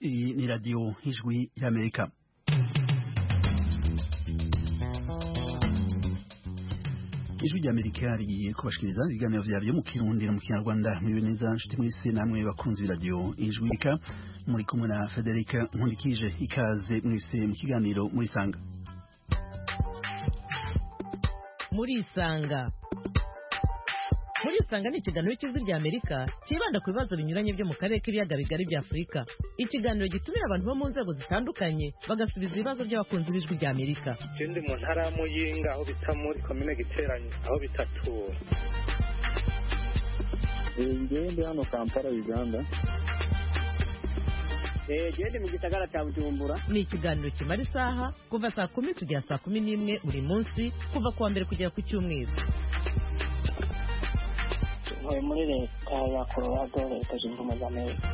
Iyi ni radiyo y'ijwi y'Amerika. Ijwi ry'Amerika rigiye kubashikiriza ibiganiro vyaryo mu Kirundi no mu Kinyarwanda. Mwibe neza nshuti mwese namwe bakunzi b'iradiyo y'ijwi y'Amerika, muri kumwe na Federica Nkundikije. Ikaze mwese mu kiganiro Murisanga. Murisanga ni ikiganiro cy'ijwi ry'Amerika kibanda ku bibazo binyuranye byo mu karere k'ibiyaga bigari bya Afurika. Ikiganiro gitumira abantu bo mu nzego zitandukanye bagasubiza ibibazo by'abakunzi b'ijwi ry'Amerika. Ndi mu ntara ya Muyinga aho bita muri komine Giteranyi aho bitatura. Ndi hano Kampala Uganda. Ndi mu gisagara cya Bujumbura. Ni ikiganiro kimara isaha kuva saa 10 kugera saa 11 buri munsi kuva kuwa mbere kugera ku cyumweru. Muri leta ya Colorado, leta zunze ubumwe za Amerika.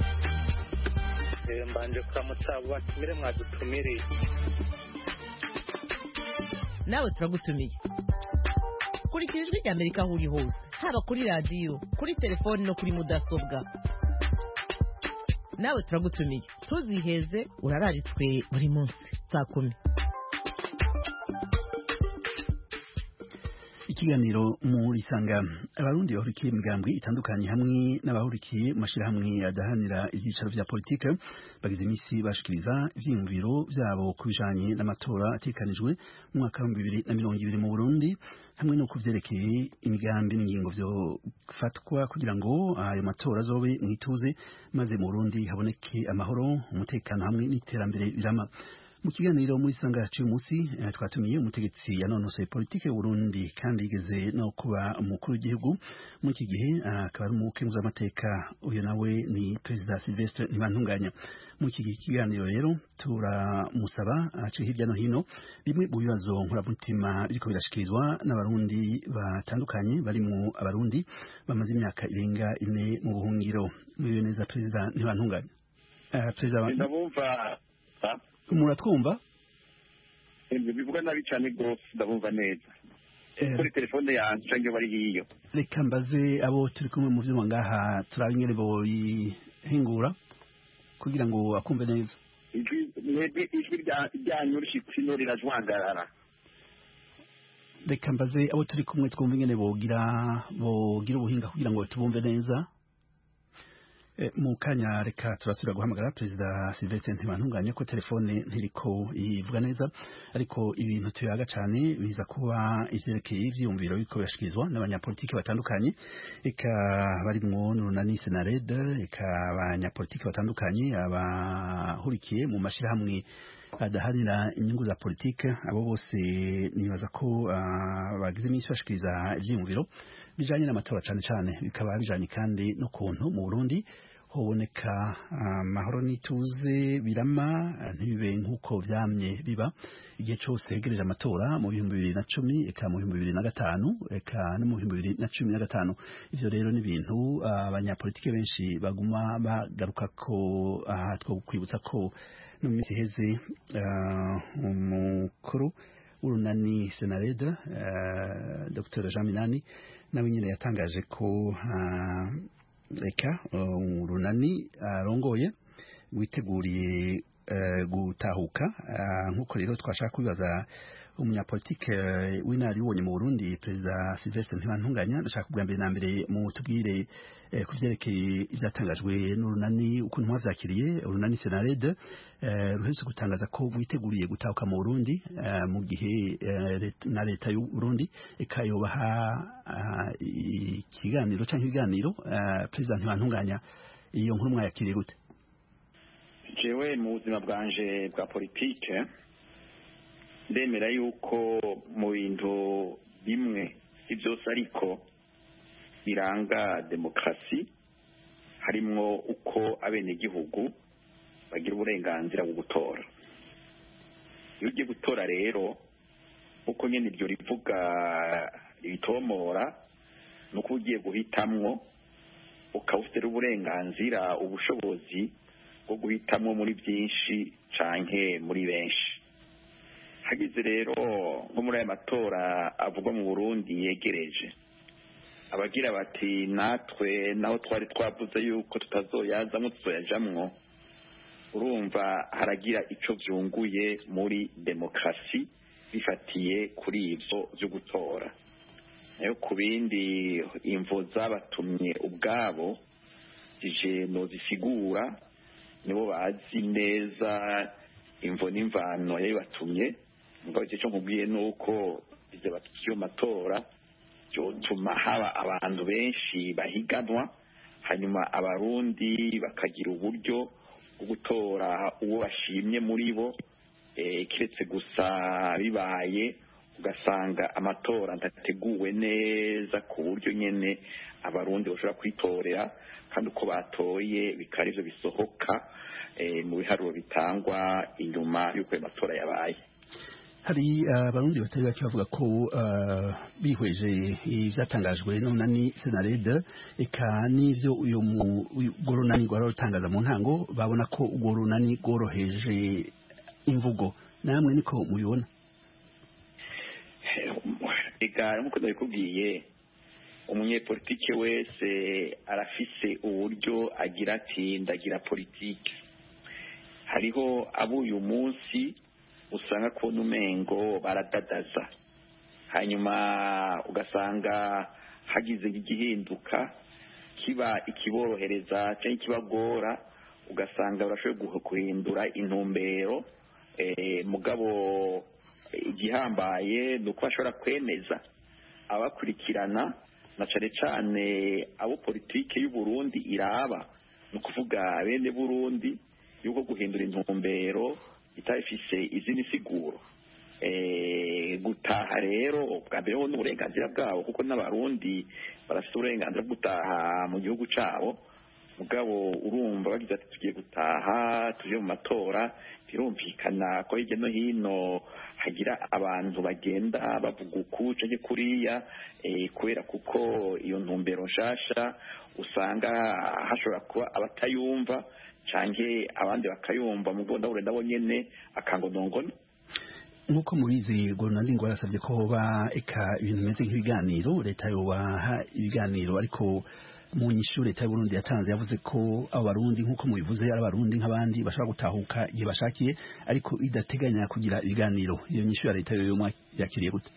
Mbanje kuramutsa batumire mwadutumiriye. Nawe turagutumiye. Kurikira ijwi ry'Amerika aho uri hose, haba kuri radiyo, kuri telefoni no kuri mudasobwa. Nawe turagutumiye. Tuziheze urararitswe buri munsi saa 10. Ikiganiro Murisanga. Abarundi bahurikiye imigambwe itandukanye hamwe n'abahurikiye mu mashirahamwe adahanira ibyicaro vya politike bagize imisi bashikiriza ivyiyumviro vyabo kubijanye n'amatora atekanijwe mu mwaka wa 2020 mu Burundi, hamwe no kuvyerekeye imigambi n'ingingo vyo fatwa kugira ngo ayo matora azobe mwituze maze mu Burundi haboneke amahoro, umutekano hamwe n'iterambere birama. Mu kiganiro Murisanga cy'uyu munsi twatumiye umutegetsi yanonosoye politike y'Uburundi kandi yigeze no kuba umukuru w'igihugu mu iki gihe, akaba ari umukenguza amateka. Uyu nawe ni Perezida Sylvestre Ntibantunganya. Mu iki kiganiro rero turamusaba ace hirya no hino bimwe mu bibazo nkuramutima biriko birashikirizwa n'abarundi batandukanye barimo abarundi bamaze imyaka irenga 4 mu buhungiro. Mwibe neza Perezida Ntibantunganya. Ndabumva muratwumva? Bivuga nabi cyane gose, ndabumva neza. Kuri telefone yanjye cyangwa bari hiyo. Reka mbaze abo turi kumwe mu vyuma ngaha turabingere bo yihingura kugira ngo akumve neza. Ijwi ryanyu rishitse no rirajwangarara. Reka mbaze abo turi kumwe twumva ingene bogira ubuhinga kugira ngo tubumve neza. Mu kanya reka turasubira guhamagara Perezida Sylvestre Ntibantunganya ko telefone ntiriko ivuga neza, ariko ibintu tuyaga cyane biza kuba ivyerekeye ivyiyumviro biko birashikirizwa n'abanyapolitiki batandukanye, eka barimwo n'urunani Senarede, eka abanyapolitiki batandukanye abahurikiye mu mashirahamwe adaharira inyungu za politike. Abo bose nibaza ko bagize imisi bashikiriza ivyiyumviro bijanye n'amatora cyane bikaba bijanye kandi no kuntu mu Burundi hoboneka amahoro n'ituze birama, ntibibe nk'uko vyamye biba igihe cyose hegereje amatora mu 2010 eka mu 2005 eka no mu 2015. Ivyo rero ni ibintu abanyapolitike benshi baguma bagaruka ko. Two kwibutsa ko no mu minsi iheze umukuru urunani Senarede Dr. Jean Minani nawe nyine yatangaje ko reka urunani arongoye witeguriye gutahuka. Nk'uko rero twashaka kubibaza umunyapolitike w'inararibonye mu Burundi Perezida Sylvestre Ntibantunganya, ndashaka kubwa mbere na mbere mu tubwire kuvyerekeye ivyatangajwe n'urunani ukuntu mwavyakiriye. Urunani Senarede ruherutse gutangaza ko witeguriye gutahuka mu Burundi mu gihe na leta y'u Burundi ikayobaha ikiganiro canke ibiganiro. Perezida Ntibantunganya, iyo nkuru mwayakiriye gute? Jewe mu buzima bwanje bwa politike ndemera yuko mu bintu bimwe ivyose ariko biranga demokrasi harimwo uko abenegihugu bagira uburenganzira bwo gutora. Iyo ugiye gutora rero uko nyene iryo rivuga ritomora nuko ugiye guhitamwo ukaba ufite uburenganzira ubushobozi bwo guhitamwo muri byinshi canke muri benshi. Hagize rero nko muri aya matora avugwa mu Burundi yegereje, abagira bati natwe naho twari twavuze yuko tutazoyazamwo tuzoyajamwo, urumva haragira icyo byunguye muri demokarasi bifatiye kuri ibyo byo gutora. nayo ku bindi imvo zabatumye ubwabo nozisigura nibo bazi neza imvo n'imvano yabibatumye. ngo icyo nkubwiye nuko izo batukiye matora cyotuma haba abantu benshi bahiganwa, hanyuma abarundi bakagira uburyo bwo gutora uwo bashimye muri bo, kiretse gusa bibaye ugasanga amatora ndateguwe neza ku buryo nyene abarundi bashobora kwitorera kandi uko batoye bikari byo bisohoka mu biharuro bitangwa inyuma y'uko amatora yabaye. Hari abarundi batari bake bavuga ko bihweje ivyatangajwe n'unani Senarede eka n'ivyo uyo gorunani rwarutangaza mu ntango babona ko gorunani rworoheje imvugo, namwe niko mubibona? Ega nkuko ndabikubwiye, umunyepolitike wese arafise uburyo agira ati ndagira politike. Hariho abo uyu munsi usanga ko numengo baradadaza, hanyuma ugasanga hagize igihinduka kiba ikiborohereza cyangwa ikibagora, ugasanga barashoboye guhindura intumbero. Mugabo igihambaye nuko bashobora kwemeza abakurikirana na cane cane abo politike y'u Burundi iraba, no kuvuga bene Burundi, yuko guhindura intumbero itafise izindi siguro. Gutaha rero bwa mbere ho n'uburenganzira bwabo, kuko n'abarundi barafite uburenganzira bwo gutaha mu gihugu cabo. Mugabo urumva bagize ati tugiye gutaha tuje mu matora, birumvikana ko hirya no hino hagira abantu bagenda bavuga uku canke kuriya, kubera kuko iyo ntumbero nshasha usanga hashobora kuba abatayumva canke abandi bakayumva, mugo ndabo nyene akangonongono. Nkuko mubizi gorunani ngo yarasabye ko hoba eka ibintu bimeze nk'ibiganiro, leta yobaha ibiganiro, ariko mu nyishu leta y'u Burundi yatanze yavuze ko abo barundi nkuko mubivuze ari abarundi nk'abandi bashobora gutahuka igihe bashakiye, ariko idateganya kugira ibiganiro. Iyo nyishu ya leta yo yakiriye gute?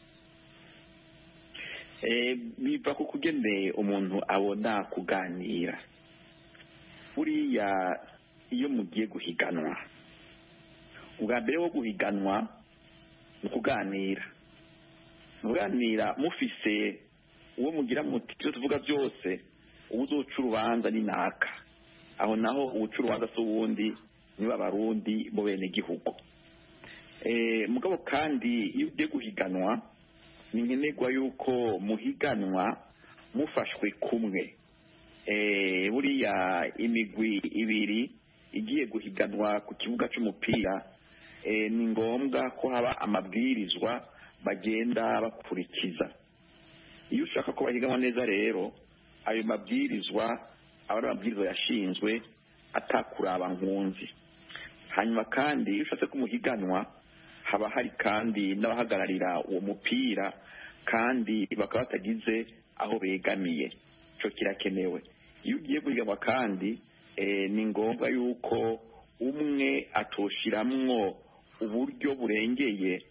Biva ku kugende umuntu abona kuganira. Buriya iyo mugiye guhiganwa, ubwa mbere wo guhiganwa ni kuganira. Muganira mufise uwo mugira muti cyo tuvuga byose, uzoca urubanza ni naka. Aho naho uca urubanza si uwundi, niba abarundi bo bene gihugu. Mugabo kandi iyo ugiye guhiganwa ni nkenerwa yuko muhiganwa mufashwe kumwe. Buriya imigwi ibiri igiye guhiganwa ku kibuga cy'umupira, ni ngombwa ko haba amabwirizwa bagenda bakurikiza. Iyo ushaka ko bahiganwa neza rero, ayo mabwirizwa aba ari amabwirizwa yashinzwe atakuraba nkunzi. Hanyuma kandi iyo ushatse kumuhiganwa haba hari kandi n'abahagararira uwo mupira, kandi bakaba batagize aho begamiye. Cyo kirakenewe. Iyo ugiye guhiganwa kandi ni ngombwa yuko umwe atoshiramwo uburyo burengeye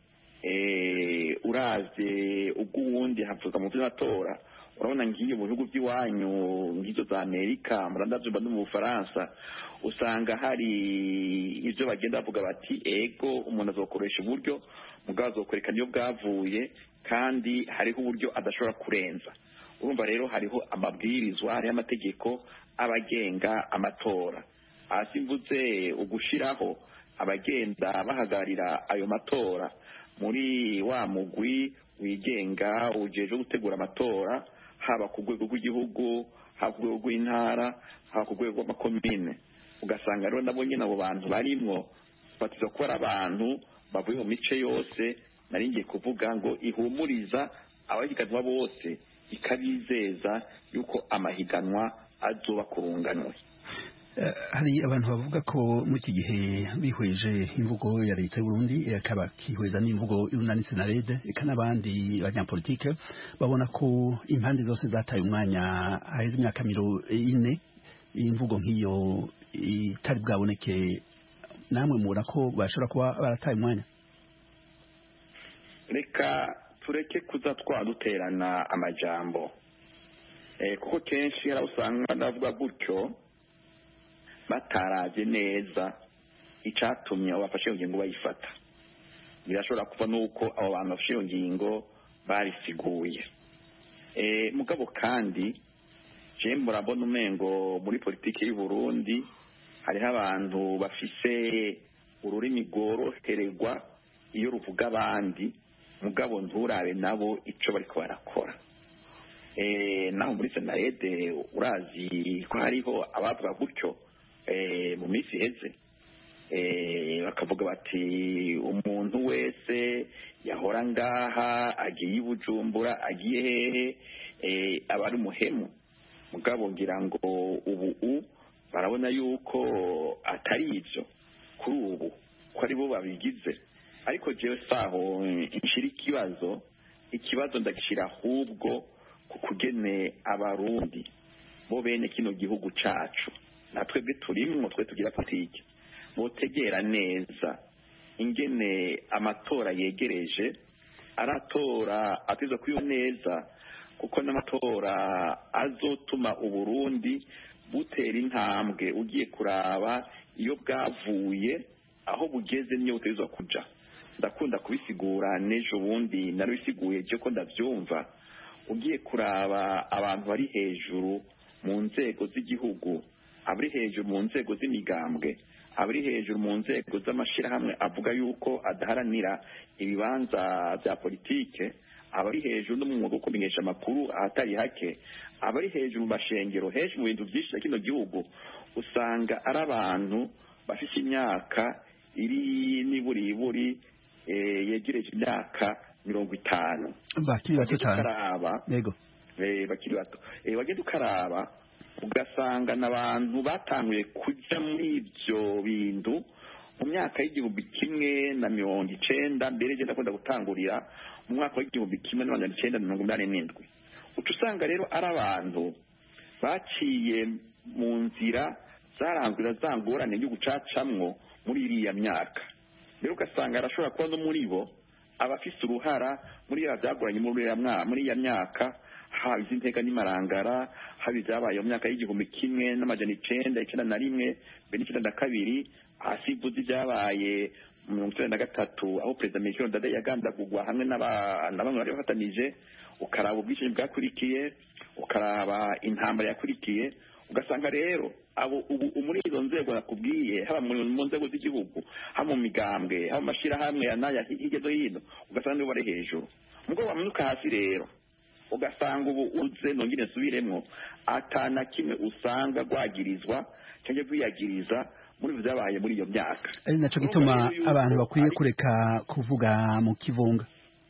uravye ubw'uwundi. havuga mu vy'amatora, urabona ngiye mu bihugu by'iwanyu nk'izo za Amerika, murandavyumva no mu Bufaransa, usanga hari ivyo bagenda bavuga bati ego umuntu azokoresha uburyo mugabo azokwereka niyo bwavuye, kandi hariho uburyo adashobora kurenza. Urumva rero hariho amabwirizwa, hariho amategeko abagenga amatora. Hasi mvuze ugushiraho abagenda bahagarira ayo matora muri wa mugwi wigenga ujeje gutegura amatora, haba ku rwego rw'igihugu, haba ku rwego rw'intara, haba ku rwego rw'amakomine. Ugasanga rero nabo nyine abo bantu barimwo batiza kuba ari abantu bavuye mu mice yose. Nari ngiye kuvuga ngo ihumuriza abahiganwa bose, ikabizeza yuko amahiganwa azoba kurunganwe. Hari abantu bavuga ko muri iki gihe bihweje imvugo ya leta y'u Burundi, akaba kihweza n'imvugo y'unani Senarede, eka n'abandi banyapolitike babona ko impande zose zataye umwanya haheze imyaka 4 imvugo nk'iyo itari bwaboneke namwe mubona ko bashobora kuba barataye umwanya? reka tureke kuza twaduterana amajambo kuko kenshi hari usanga ndavuga gutyo bataraje neza icyatumye abo bafashe iyo ngingo bayifata. Birashobora kuva nuko abo bantu bafashe iyo ngingo barisiguye. Mugabo kandi je murabona umengo muri politiki y'u Burundi hariho abantu bafise ururimi rworohererwa iyo ruvuga abandi, mugabo nturabe nabo ico bariko barakora. Naho muri Senarede urazi ko hariho abavuga gutyo mu minsi iheze, bakavuga bati umuntu wese yahora ngaha agiye i Bujumbura agiye hehe aba ari umuhemu. Mugabo ngira ngo ubu barabona yuko atari ivyo kuri ubu ko ari bo babigize. Ariko jewe saho nshira ikibazo ndagishira ahubwo kukugene abarundi bo bene kino gihugu cacu, natwebwe turimwo, twe tugira politiki, botegera neza ingene amatora yegereje, aratora ateza kwiyo neza, kuko n'amatora azotuma Uburundi butera intambwe. Ugiye kuraba iyo bwavuye aho bugeze niyo butezwa kuja. Ndakunda kubisigura n'ejo bundi narabisiguye je ko ndavyumva. Ugiye kuraba abantu bari hejuru mu nzego z'igihugu, abari hejuru mu nzego z'imigambwe, abari hejuru mu nzego z'amashirahamwe avuga yuko adaharanira ibibanza vya politike, abari hejuru no mu mwuga wo kumenyesha amakuru ahatari hake, abari hejuru mu mashengero, hejuru mu bintu vyinshi vya kino gihugu, usanga ari abantu bafise imyaka iri niburiburi yegereje imyaka 50. Bakiri bato cyane. Yego. Bakiri bato. Wagenda ukaraba ugasanga n'abantu batanguye kuja muri ivyo bintu mu myaka y'igihumbi kimwe na 1990, mbere je ndakunda gutangurira mu mwaka w'igihumbi kimwe na 1987. Utusanga rero ari abantu baciye mu nzira zarangura zangorane yo gucacamwo muri iriya myaka. Rero ugasanga arashobora kuba no muri bo abafise uruhara muri ya byagoranye muri ya myaka, haba iz'inteka n'imarangara, haba ibyabaye mu myaka y'igihumbi kimwe n'amajana 1991, 1992, hasivuze ibyabaye mu 1993 aho Perezida Melchior Ndadaye yagandagurwa hamwe n'abamwe bari bafatanije. Ukaraba ubwishingi bwakurikiye, ukaraba intambara yakurikiye, ugasanga rero abo ubu muri izo nzego nakubwiye, haba mu nzego z'igihugu, haba mu migambwe, haba amashirahamwe yanaya hirya no hino, ugasanga nibo bari hejuru. Mugo wamanuka hasi rero ugasanga ubu uze nongine nsubiremwo atana kimwe usanga gwagirizwa cyangwa kwiyagiriza muri byabaye muri iyo myaka. Ari naco gituma abantu bakwiye kureka kuvuga mu kivunga.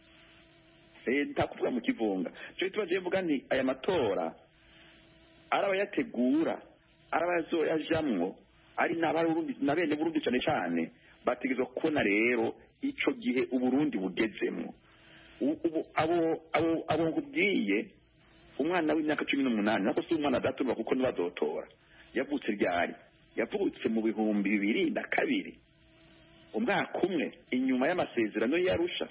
Ntakuvuga mu kivunga. Cyo tubaje mvuga ni aya matora arabayategura, arabazoyajamwo, ari n'abarundi nabene Burundi cyane cyane bategezwa kubona rero ico gihe Uburundi bugezemwo. Ubu abo nkubwiye umwana w'imyaka 18 nako si umwana adatumva kuko nibazotora. Yavutse ryari? Yavutse mu 2002, umwaka umwe inyuma y'amasezerano y'Arusha.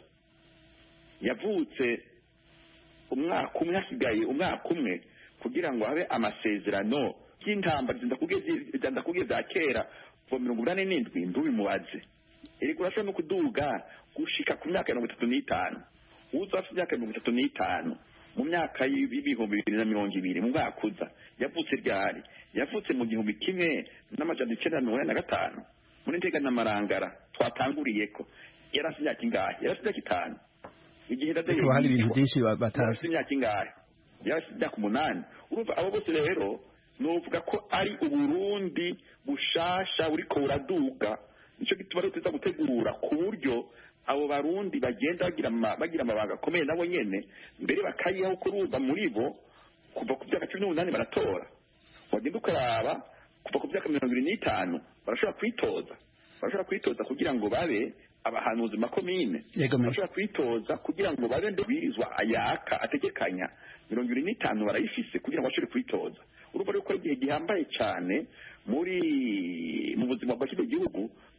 Yavutse umwaka umwe hasigaye umwaka umwe kugira ngo habe amasezerano y'intambara ndakubwiye za kera kuva 1987 ndubimubaze. Eriko urashobora no kuduga gushika ku myaka 35. Uzafite imyaka 35 mu myaka y'ibihumbi 2020 mu mwaka uza yavutse ryari? Yavutse mu gihumbi kimwe n'amajana 1995 muri ntega n'amarangara twatanguriyeko. Yarafite imyaka ingahe? Yarafite imyaka 5. Igihe Ndadaye hari ibintu byinshi batazi. Imyaka ingahe? Yarafite imyaka 8. Urumva abo bose rero novuga ko ari Uburundi bushasha buriko buraduga. Nico gituma rero tuza gutegura ku buryo abo barundi bagenda bagira amabanga akomeye nabo nyene mbere bakayiho kuruba muri bo kuva ku myaka 18 baratora. Wagenda ukaraba kuva ku myaka 25 barashobora kwitoza kugira ngo babe abahanuzi makomine. Barashobora kwitoza kugira ngo babe ndabwirizwa ayaka ategekanya 25 barayifise kugira ngo bashobore kwitoza. Urumva rero ko igihe gihambaye cyane mu buzima bwa kino gihugu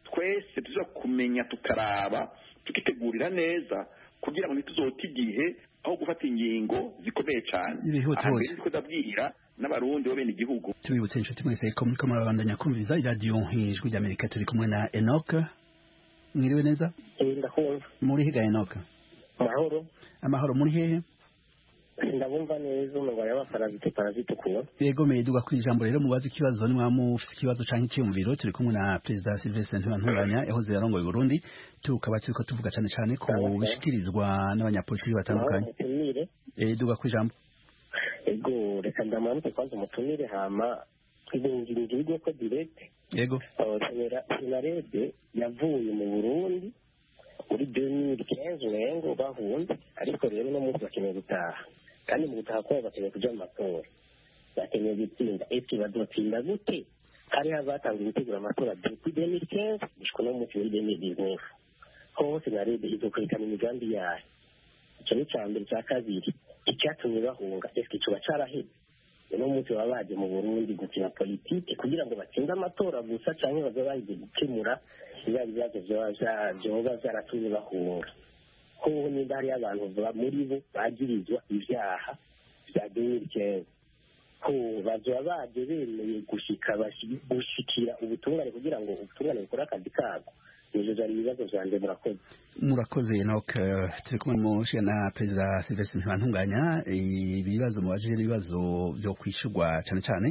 twese tuza kumenya tukaraba tukitegurira neza kugira ngo ntituzote igihe aho gufata ingingo zikomeye cyane ahambere niko ndabwira n'abarundi bo bene igihugu. Tubibutse inshuti mwese ko muriko murabandanya kumviriza iradiyo Ijwi ry'Amerika, turi kumwe na Enoch. Mwiriwe neza? Ndakumva. Muri higa Enoch? Mahoro. Amahoro, muri hehe? Ndabumva neza umugabo y'abaparazite kuba. Yego meduga ku ijambo rero mubaze ikibazo nimwe mufite ikibazo canke icyumviro. Turi kumwe na President Sylvestre Ntibantunganya yahoze yarongoye Burundi, tukaba turiko tuvuga cyane ku bishikirizwa n'abanyapolitiki batandukanye. Duga ku ijambo. Ego reka ndamanutse kwanza umutumire hama ibingirijwe ko direct. Yego. Senarede yavuye mu Burundi muri 2015 nengo bahunze, ariko rero no munsi bakeneye gutaha, kandi mu gutaha kwabo bakeneye kuja mu matora, bakeneye gutsinda. Ese bazotsinda gute? Hari hazatanga ibitegura amatora depuis 2015 gushika no munsi muri 2019 ho Senarede izokurikana imigambi yayo. Icyo ni cya mbere. Cya kabiri, icyatumye bahunga ese kiba caraheze? Uno munsi baba baje mu Burundi gukina politiki kugira ngo batsinde amatora gusa, cyangwa baza baje gukemura ibibazo vyoba vyaratumye bahunga. Hoho nimba hariyo abantu muri bo bagirizwa ivyaha vya 2015, ho bazoba baje bemeye gushikira ubutungane kugira ngo ubutungane bukore akazi kabwo. Ivyo vyari ibibazo vyanje. Murakoze Enoch. Turi kumwe n'umushinga na Perezida Sylvestre Ntibantunganya. Ibibazo mubajije n'ibibazo vyo kwishurwa cyane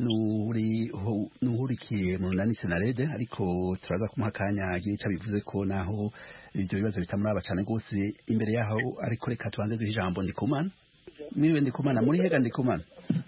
n'uhurikiye mu runani Senarede, ariko turaza kumuha akanya agira ico bivuze ko naho ivyo bibazo bitamuraba cyane gose. Imbere yaho ariko reka tubanze duhe ijambo Ndikumana. Mwiriwe Ndikumana, muri hega Ndikumana?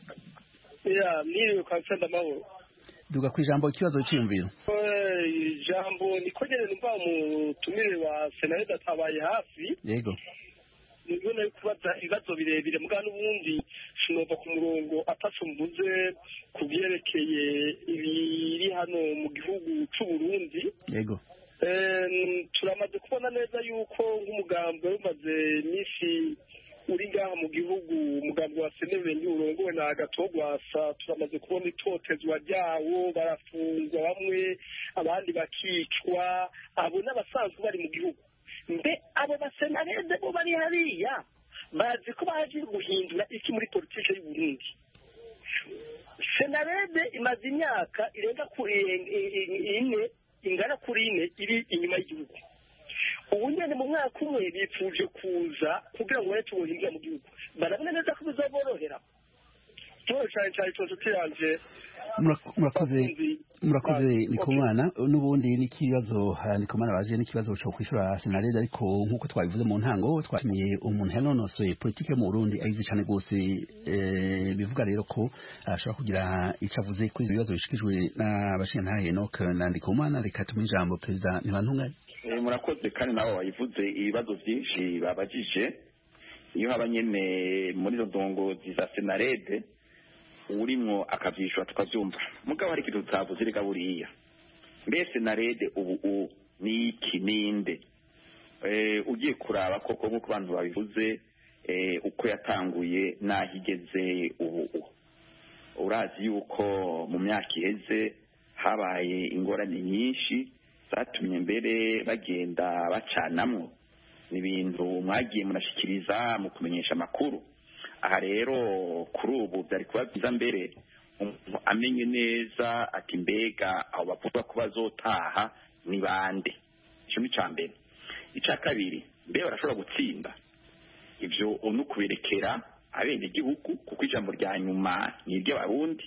Mwiriwe kwa Senda Mahoro. Duga ku ijambo ikibazo cy'iyumviro. Ijambo niko nyene numva umutumire wa Senarede atabaye hafi. Yego. Nibona yuko kubaza ibibazo birebire muga n'ubundi sinova ku murongo ataco mvuze kubyerekeye ibiri hano mu gihugu c'u Burundi. Yego. Turamaze kubona neza yuko nk'umugambo umaze imisi uri ngaha mu gihugu, umugambi wa Senarede urongowe na Gatogwasa, turamaze kubona itotezwa ryawo, barafungwa bamwe, abandi bakicwa, abo n'abasanzwe bari mu gihugu. Mbe abo basenarede bo bari hariya bazi ko baje guhindura iki muri politike y'u Burundi? Senarede imaze imyaka irenga kuri ingana kuri ine iri inyuma y'igihugu. Ubu nyene mu mwaka umwe bipfuje kuza kugira ngo bareke ubuhinga mu gihugu. Barabona neza ko bizaborohera. Toro cyane cyose tuyanje. Murakoze Ndikumana. N'ubundi n'ikibazo Ndikumana baje n'ikibazo cyo kwishura Senarede, ariko nkuko twabivuze mu ntango twatumiye umuntu yanonosoye politike mu Burundi ayizi cyane gose. Bivuga rero ko ashobora kugira icyo avuze kuri ibibazo bishikijwe n'abashinga Enoch na Ndikumana. Reka tumuhe ijambo Perezida Ntibantunganya. Murakoze kandi nabo bayivuze ibibazo byinshi babajije. Iyo haba nyene muri zo ndongozi za Senarede urimwo akavyishura tukavyumva, mugabo hari ikintu tutavuze reka buriya. Mbese Senarede ubu ni iki ninde? Ugiye kuraba koko nk'uko abantu babivuze uko yatanguye nahigeze ubu. Urazi yuko mu myaka iheze habaye ingorane nyinshi zatumye mbere bagenda bacanamwo. Ni ibintu mwagiye munashikiriza mu kumenyesha amakuru. Aha rero kuri ubu byari kuba byiza mbere umuntu amenye neza ati mbega abo bavuga ko bazotaha ni bande. Icyo ni icya mbere. Icya kabiri, mbere barashobora gutsinda. Ibyo ni kuberekera abenegihugu, kuko ijambo rya nyuma ni iry'abarundi.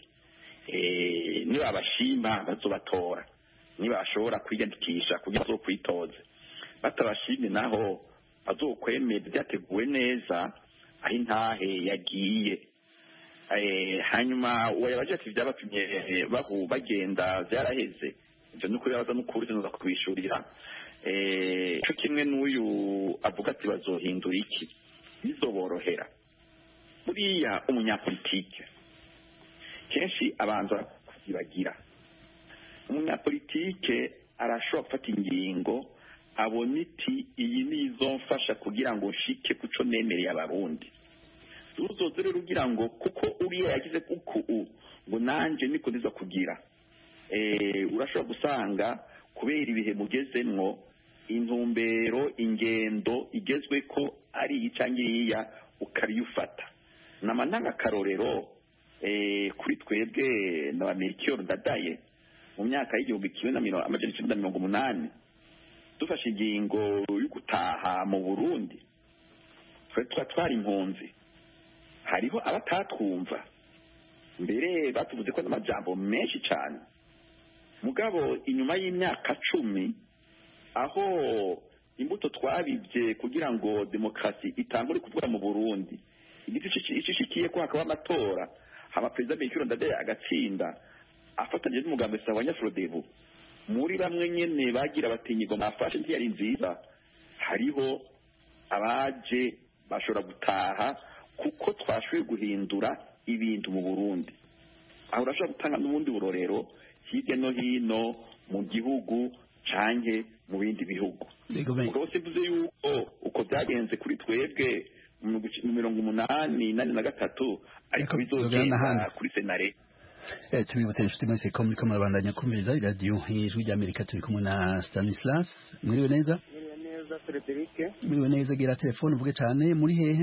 Niba bashima bazobatora, niba bashobora kwiyandikisha kugira ngo bazokwitoze. Batabashimye naho bazokwemera byateguwe neza aho intahe yagiye. Hanyuma uwayabaje ati byabatumye bagenda byaraheze. Ibyo nuko yabaza n'ukuri tunoza kubishurira. Cyo kimwe n'uyu avuga ati bazohindura iki, bizoborohera. Buriya umunyapolitike kenshi abanza kuzibagira. Umunyapolitike arashobora gufata ingingo abona iti iyi nizomfasha kugira ngo nshike kuco nemereye abarundi. Uzoze rero ugira ngo kuko uriya yagize kuko ngo nanje niko ndiza kugira. urashobora gusanga kubera ibihe mugezemwo intumbero ingendo igezwe ko ari iyi cyangwa iriya ukabiyufata nama ntangakarorero kuri twebwe na Melchior Ndadaye mu myaka y'igihumbi kimwe amajana icenda na mirongo umunani dufashe ingingo yo gutaha mu Burundi twari impunzi hariho abatatwumva mbere batuvuze ko n'amajambo menshi cyane mugabo inyuma y'imyaka 10 aho imbuto twabibye kugira ngo demokarasi itangure kuvuga mu Burundi igiti cishikiye ko hakaba amatora haba perezida Melchior Ndadaye agatsinda afatanyije n'umugambi wa Nyafrodebu muri bamwe nyene bagira batinyirwa mafashe ntiyari nziza hariho abaje bashobora gutaha kuko twashoboye guhindura ibintu mu Burundi aho urashobora gutanga n'ubundi burorero hirya no hino mu gihugu canke mu bindi bihugu ubwo simvuze yuko uko byagenze kuri twebwe mu 1983 ariko bizogenda kuri senare tubibutse inshuti mwese ko muriko murabandanya kumviriza iradiyo ijwi ry'Amerika turi kumwe na Stanislas mwiriwe neza Frederic mwiriwe neza gira telefone uvuge cyane muri hehe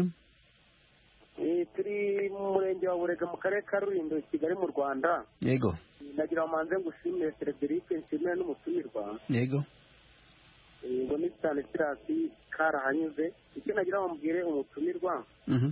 turi mu murenge wa Burega mu karere ka Rulindo Kigali mu Rwanda yego nagira amanze ngushimire Frederic nshimire n'umutumirwa yego ngo ni Stanislas karahanyuze icyo nagira bambwire umutumirwa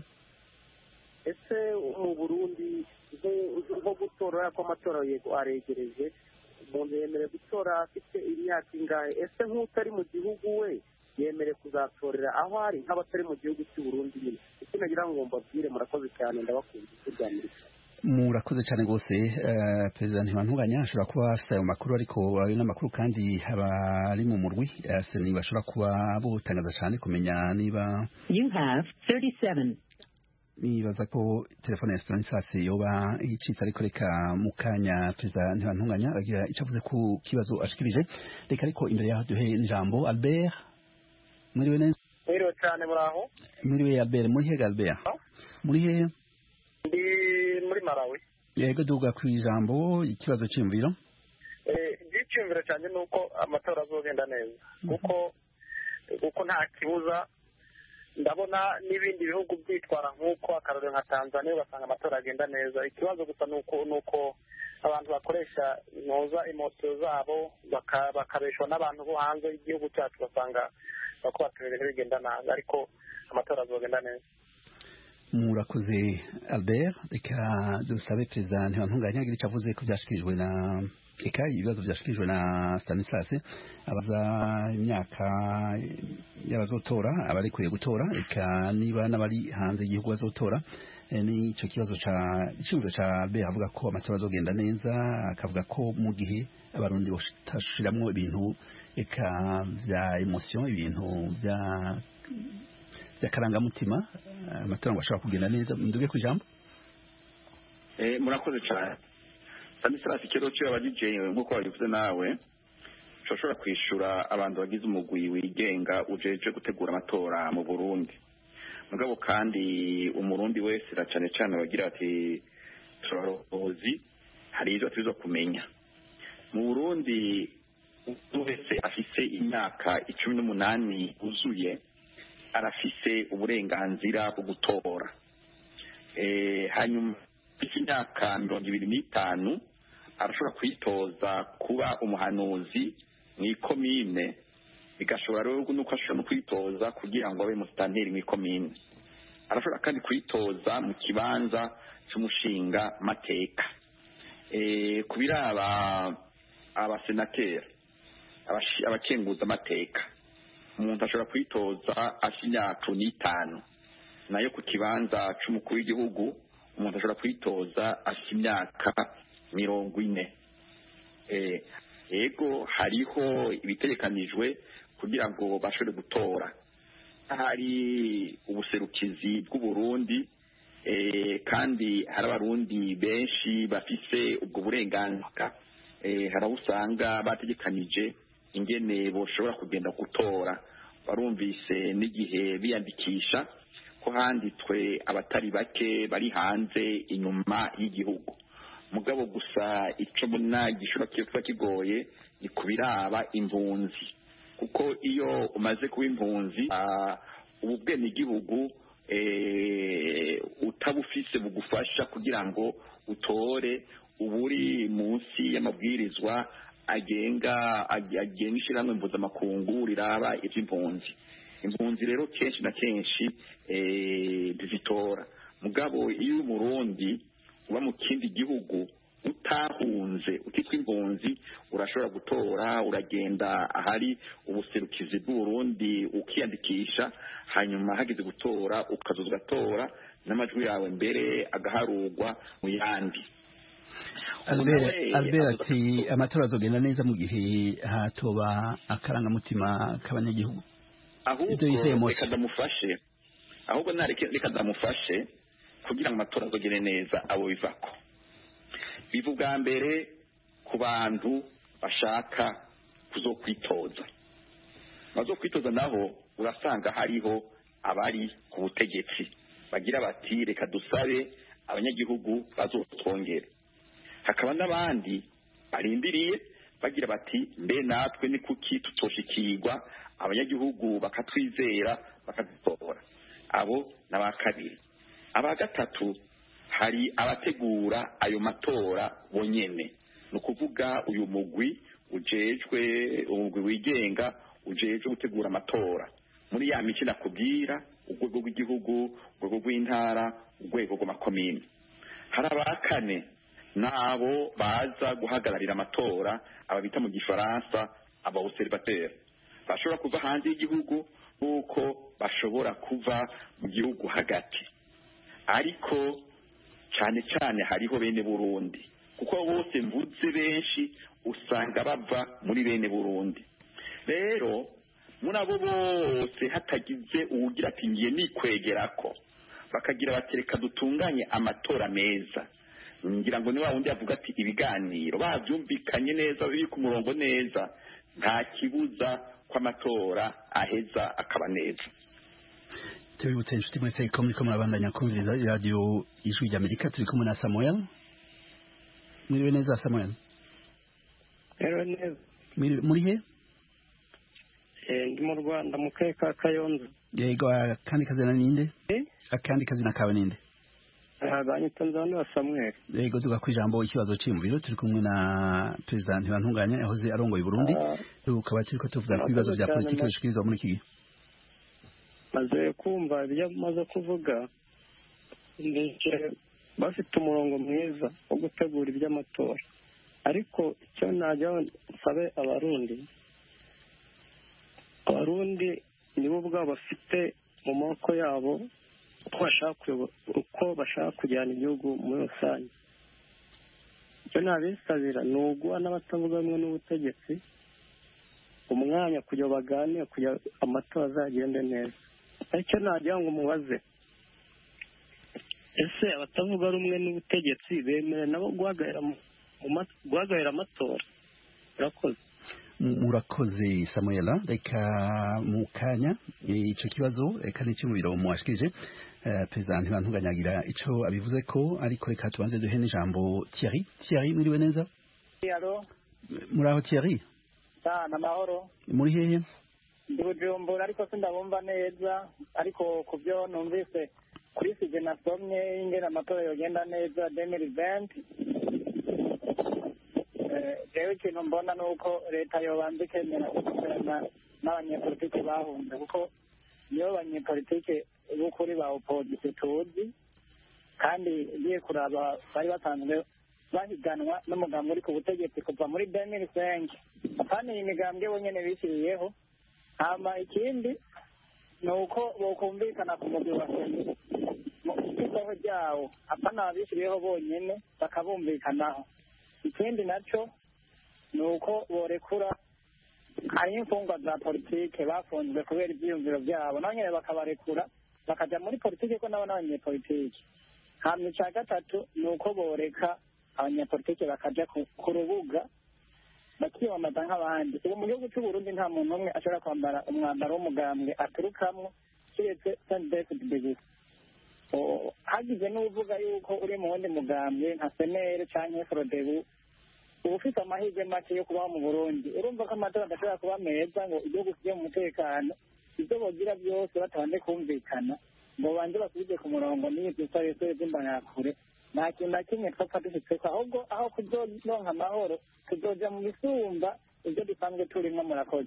ese mu Burundi nko gutora ko amatora yego aregereje umuntu yemerewe gutora afite imyaka ingahe ese nk'utari mu gihugu we yemerewe kuzatorera aho ari nk'abatari mu gihugu cy'u Burundi nyine icyo nagira ngo mbabwire murakoze cyane ndabakunda kuganira murakoze cyane rwose perezida ntibantunganya ashobora kuba afite ayo makuru ariko ayo n'amakuru kandi abari mu murwi seni bashobora kuba butangaza cyane kumenya niba You have 37 nibaza ko telefone ya Stanislas yoba icitse ariko reka mukanya perezida ntibantunganya agira icyo avuze ku kibazo ashikirije reka ariko imbere yaho duhe ijambo Albert mwiriwe neza mwiriwe cyane muraho mwiriwe Albert muri hehe Albert muri hehe ndi muri Malawi yego duga ku ijambo ikibazo cy'imviro icyumviro cyane nuko amatora azogenda neza kuko nta kibuza ndabona n'ibindi bihugu byitwara nk'uko akarorero nka Tanzania ugasanga amatora agenda neza ikibazo gusa nuko abantu bakoresha imosiyo zabo bakabeshwa n'abantu bo hanze y'igihugu cyacu basanga bako batorera bigenda nabi ariko amatora azogenda neza murakoze Albert reka dusabe perezida ntibantunganya agira icyo avuze ko byashikirijwe na eka ibibazo byashikirijwe na Stanislas abaza imyaka y'abazotora abarekuye gutora eka niba n'abari hanze y'igihugu bazotora n'icyo kibazo icumviro ca Albert avuga ko amatora azogenda neza akavuga ko mu gihe abarundi bashiramwo ibintu eka vya emotion ibintu by'akarangamutima amatora ngo ashobora kugenda neza nduge ku ijambo murakoze cyane Stanislas ikero cyo abajije nk'uko wabivuze nawe ushobora kwishura abantu bagize umugwi wigenga ujeje gutegura amatora mu Burundi mugabo kandi umurundi wese cyane cyane bagira ati turarozi hari izo tuzo kumenya mu Burundi wese afise imyaka 18 uzuye arafise uburenganzira bwo gutora hanyuma imyaka 25 arashobora kwitoza kuba umuhanuzi mw'ikomine bigashobora rero nuko ashobora no kwitoza kugira ngo abe musitanteri mw'ikomine arashobora kandi kwitoza mu kibanza cy'umushinga mateka kubiraba abasenateri abakenguza amateka umuntu ashobora kwitoza afite imyaka 5 nayo ku kibanza cy'umukuru w'igihugu umuntu ashobora kwitoza afite imyaka 40 ego hariho ibitegekanijwe kugira ngo bashobore gutora hari ubuserukizi bw'Uburundi kandi hari abarundi benshi bafise ubwo burenganzira hari aho usanga bategekanije ingene boshobora kugenda gutora barumvise n'igihe biyandikisha ko handitswe abatari bake bari hanze inyuma y'igihugu mugabo gusa icyo mbona gishobora kuba kigoye ni kubiraba impunzi, kuko iyo umaze kuba impunzi ubu bwenegihugu utabufise bugufasha kugira ngo utore uburi munsi y'amabwirizwa agenga ishyirahamwe mpuzamakungu riraba iby'impunzi. Impunzi rero kenshi na kenshi zitora, mugabo iyo umurundi uba mu kindi gihugu utahunze ukitwa impunzi urashobora gutora, uragenda ahari ubuserukizi bw'Uburundi ukiyandikisha, hanyuma hageze gutora ukazoza ugatora n'amajwi yawe mbere agaharurwa mu yandi. Albert ati amatora azogenda neza mu gihe hatoba akarangamutima k'abanyagihugu. Ahubwo reka ndamufashe, reka ndamufashe kugira ngo amatora azogende neza abo bivako. Biva ubwa mbere ku bantu bashaka kuzokwitoza. Bazokwitoza naho urasanga hariho abari ku butegetsi bagira bati reka dusabe abanyagihugu bazotwongere. Hakaba n'abandi barindiriye bagira bati mbe natwe ni kuki tutoshikirwa abanyagihugu bakatwizera bakadutora. Abo n'aba kabiri. Aba gatatu hari abategura ayo matora bonyene, ni ukuvuga uyu mugwi umugwi wigenga ujejwe gutegura amatora muri ya mico nakubwira, urwego rw'igihugu, urwego rw'intara, urwego rw'amakomini. Hari abakane n'abo baza guhagararira amatora, aba bita mu gifaransa abawuseribateri, bashobora kuva hanze y'igihugu nk'uko bashobora kuva mu gihugu hagati, ariko cyane cyane hariho bene Burundi, kuko bose mvuze benshi usanga bava muri bene Burundi. Rero muri abo bose hatagize uwugira ati ngiye nikwegerako, bakagira batereka dutunganye amatora meza, ngira ngo ni wa wundi yavuga ati ibiganiro babyumvikanye neza biri ku murongo neza, nta kibuza ko amatora aheza akaba neza. Tubibutse inshuti mwese ko muriko murabandanya kumviriza radio Ijwi ry'Amerika, turi kumwe na Samuel. Mwiriwe neza Samuel? Mwiriwe neza. Muri he? Ndi mu Rwanda mu karere ka Kayonza. Yego, akandi kazina ninde? Akandi kazina kawe ninde? Banyita Nzanura Samuel. Yego, tuga kwijambo ikibazo cy'imubiro, turi kumwe na President Ntibantunganya yahoze arongoye Burundi, tukaba turiko tuvuga ku bibazo bya politiki bishikiriza muri iki gihe. Maze kumva ibyo maze kuvuga, ndetse bafite umurongo mwiza wo gutegura iby'amatora, ariko icyo najya nsabe abarundi nibo ubwabo bafite mu maboko yabo uko bashaka kujyana igihugu muri rusange. icyo nabisabira ni uguha n'abatavuga rumwe n'ubutegetsi umwanya kugira baganire kugira amatora azagende neza. Icyo nagira ngo mubaze, ese abatavuga rumwe n'ubutegetsi bemerewe nabo guhagararira amatora? Murakoze Samuela, reka mu kanya icyo kibazo reka n'icyo mu biro muwashikije President Ntibantunganya agira icyo abivuze ko, ariko reka tubanze duhe n'ijambo Thierry. Thierry, mwiriwe neza? Allo. Muraho Thierry? Na mahoro. Muri hehe? Ndi Bujumbura ariko sindabumva neza, ariko kubyo numvise kuri sije nasomye ingena amatora yogenda neza 2020. Jewe ikintu mbona nuko leta yobanza ikemera gukorana n'abanyepolitike bahunze, kuko niyo banyepolitike b'ukuri ba opozisiyo tuzi, kandi ugiye kuraba bari basanzwe bahiganwa n'umugambi uri ku butegetsi kuva muri 2005, kandi iyi migambwe bonyene bishyiriyeho. Hama ikindi ni uko bokumvikana ku mugwi wa seni mu ishyirwaho ryawo, apana abishyiriyeho bonyene bakabumvikanaho. Ikindi naco ni uko borekura hari imfungwa za politike bafunzwe kubera ibyiyumviro byabo, nabo nyene bakabarekura bakaja muri politike ko nabo n'abanyepolitike. Hama ica gatatu ni uko boreka abanyepolitike bakaja ku rubuga bakiyamamaza nk'abandi. Ubu mu gihugu cy'u Burundi nta muntu umwe ashobora kwambara umwambaro w'umugambwe aturukamwo kiretse Sendefd gusa. hagize n'uvuga yuko uri mu wundi mugambwe nka senere cyangwa forodebu uba ufite amahirwe make yo kubaho mu burundi urumva ko amatora adashobora kuba meza ngo igihugu kijye mu mutekano ibyo bogira byose batabanje kumvikana ngo banze basubize ku murongo n'ibyo bisabisore by'imbanakure nta kintu na kimwe twapfa dufiteko ahubwo aho kuzoronka amahoro tuzoja mu bisumba ibyo dusanzwe turimo murakoze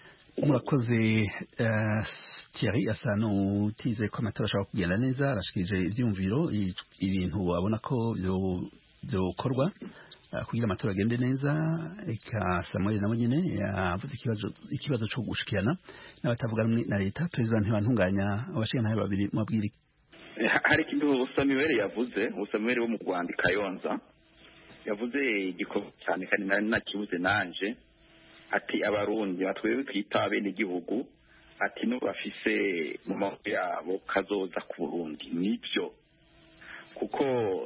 Thierry asa n'utize ko amatora ashobora kugenda neza arashikije ivyumviro ibintu abona ko byokorwa kugira amatora agende neza eka Samuel nawe nyene yavuze ikibazo cyo gushikirana n'abatavuga rumwe na leta Perezida Ntibantunganya abashikana babiri mabwiri hari ikintu Samuel yavuze Samuel wo mu Rwanda Kayonza yavuze igikorwa cyane kandi nakibuze nanje ati abarundi batwewe twita bene igihugu ati no bafise mu maboko yabo kazoza ku Burundi nibyo kuko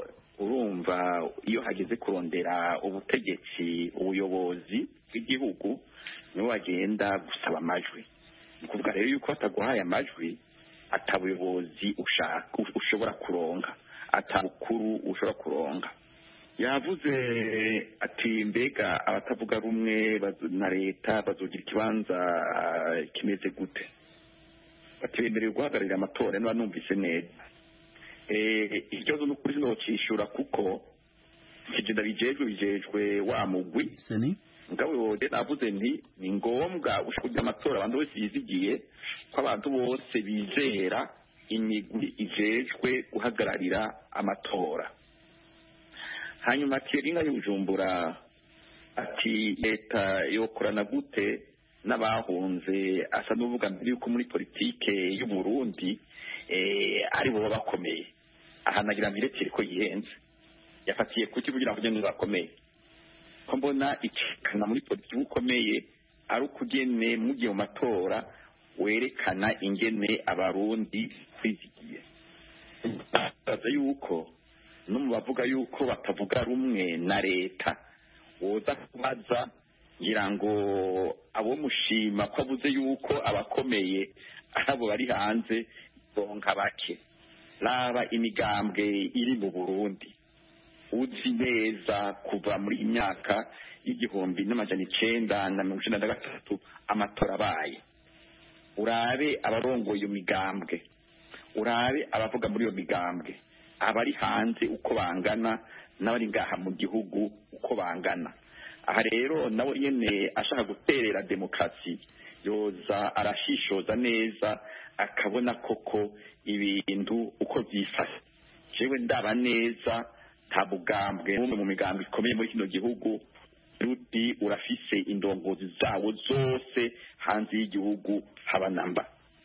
urumva iyo hageze kurondera ubutegetsi ubuyobozi bw'igihugu niwe wagenda gusaba amajwi ni kuvuga rero yuko ataguhaye amajwi atabuyobozi ushobora kuronka atabukuru ushobora kuronka yavuze ati mbega abatavuga rumwe na leta bazogira ikibanza kimeze gute batemerewe guhagararira amatora niba numvise neza ikibazo ni ukuri sinocishura kuko kigenda bijejwe wa mugwi ngawe wode navuze nti ni ngombwa ushaka kujya amatora abantu bose yizigiye ko abantu bose bizera imigwi ijejwe guhagararira amatora hanyuma Thierry y'Ubujumbura ati leta yokorana gute n'abahunze asa n'uvuga mbere yuko muri politike y'u Burundi ari bo bakomeye ahanagira mbere ko yihenze yafatiye kuki kugira ngo ngende bakomeye ko mbona ikikana muri politike ukomeye ari ukugene mugiye mu matora werekana ingene abarundi kwizigiye baza yuko no mu bavuga yuko batavuga rumwe na leta woza kubaza ngira ngo abo mushima ko avuze yuko abakomeye abo bari hanze bonka bake raba imigambwe iri mu Burundi uzi neza kuva muri imyaka y'igihumbi n'amajana 993 amatora abaye urabe abarongoye iyo migambwe urabe abavuga muri iyo migambwe abari hanze uko bangana n'abari ngaha mu gihugu uko bangana aha rero nawe nyene ashaka guterera demokrasi yoza arashishoza neza akabona koko ibintu uko byifashe jewe ndaba neza tabugambwe mu migambwe ikomeye muri kino gihugu ruti urafise indongozi zawo zose hanze y'igihugu haba namba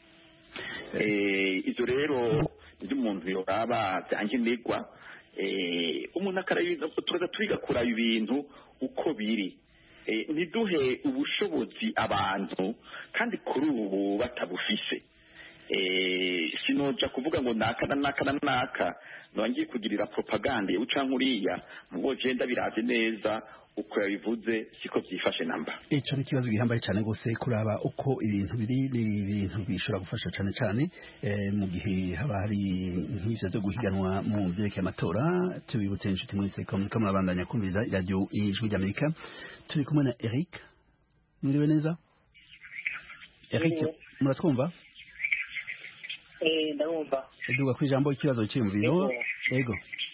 izo rero ibyo umuntu yoraba byankenerwa umuntu tukaza twiga kuraba ibintu uko biri ntiduhe ubushobozi abantu kandi kuri ubu batabufise sinoja kuvuga ngo naka nongiye kugirira propaganda uca nkuriya ngo genda biraze neza uko yabivuze siko byifashe namba ico ni kibazo gihambaye cyane gose kuraba uko ibintu biri ibintu bishobora gufasha cyane mu gihe haba hari nk'ivyo byo guhiganwa mu byerekeye amatora tubibutse inshuti mwese ko murabandanya kumviza radio Ijwi ry'Amerika turi kumwe na Eric mwiriwe neza Eric muratwumva ndabumva duga kwijambo ikibazo cy'imviro yego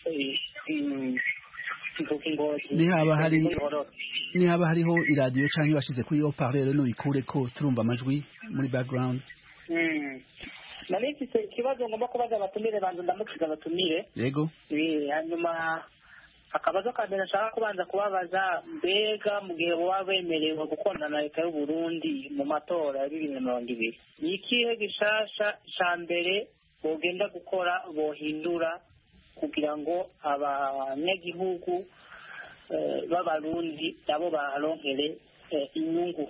nihaba hariho iradiyo canke bashize kuri haut-parleur n'uyikure ko turumva amajwi muri background nari mfise ikibazo ngomba kubaza abatumire banze ndamukiza abatumire yego hanyuma akabazo ka mbere nshaka kubanza kubabaza mbega mu gihe baba bemerewe gukorana na leta y'u Burundi mu matora ya 2020 ni ikihe gishasha ca mbere bogenda gukora bohindura kugira ngo abanyagihugu b'abarundi nabo baronkere inyungu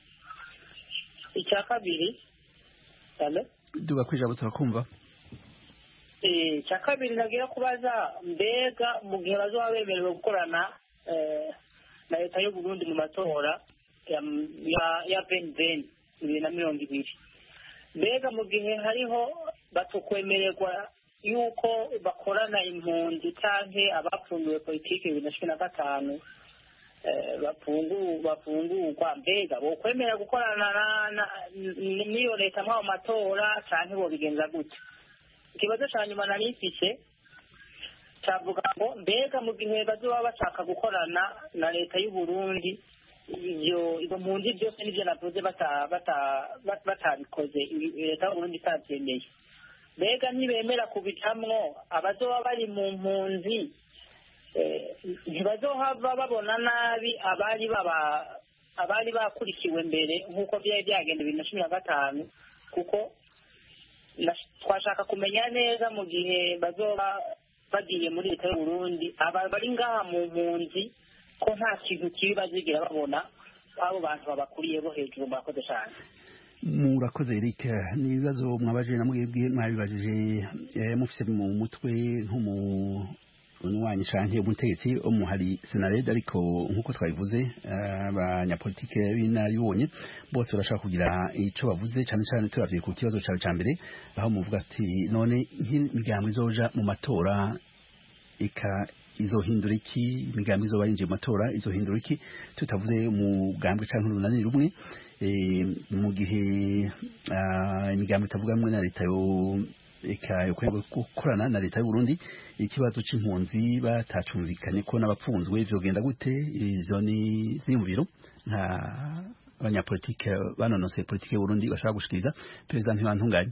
icya kabiri duga kwijabo turakumva icya kabiri nagira kubaza mbega mu gihe bazoba bemerewe gukorana na leta y'u Burundi mu matora ya 2020 mbega mu gihe hariho batukwemererwa yuko bakorana impunzi canke abapfunduwe politiki 2015 bafungurwa mbega bokwemera gukorana n'iyo leta mw'ayo matora canke bobigenza gute? Ikibazo ca nyuma nari mfise cavuga ngo mbega mu gihe bazoba bashaka gukorana na leta y'u Burundi izo mpunzi byose n'ivyo navuze batabikoze leta y'u Burundi itavyemeye, mbega ntibemera kubicamwo abazoba bari mu mpunzi ntibazohava babona nabi abari bakurikiwe mbere nk'uko byari byagenda 2015 kuko twashaka kumenya neza mu gihe bazoba bagiye muri leta y'u Burundi bari ngaha mu mpunzi ko nta kintu kibi bazigira babona abo bantu babakuriye bo hejuru. Murakoze cyane. Murakoze Eric, ni ibibazo mwabajije na mwebwe mwabibajije mufise mu mutwe nk'umunywanyi canke umutegetsi umuhari Senarede, ariko nk'uko twabivuze abanyapolitike b'inaribonye bose barashaka kugira ico bavuze, cane cane turavye ku kibazo cawe ca mbere aho muvuga ati none nk'imigambo izoja mu matora izohindura iki, imigambi izoba yinjiye mu matora izohindura iki, tutavuze umugambwe canke urunani rumwe mu gihe imigambi itavuga hamwe na leta yo gukorana na leta y'u Burundi, ikibazo c'impunzi batacumvikanye ko n'abapfunzwe vyogenda gute? Izo ni ziri mu biro nta abanyapolitike banonose politike y'u Burundi bashaka gushikiriza perezida ntibantunganya.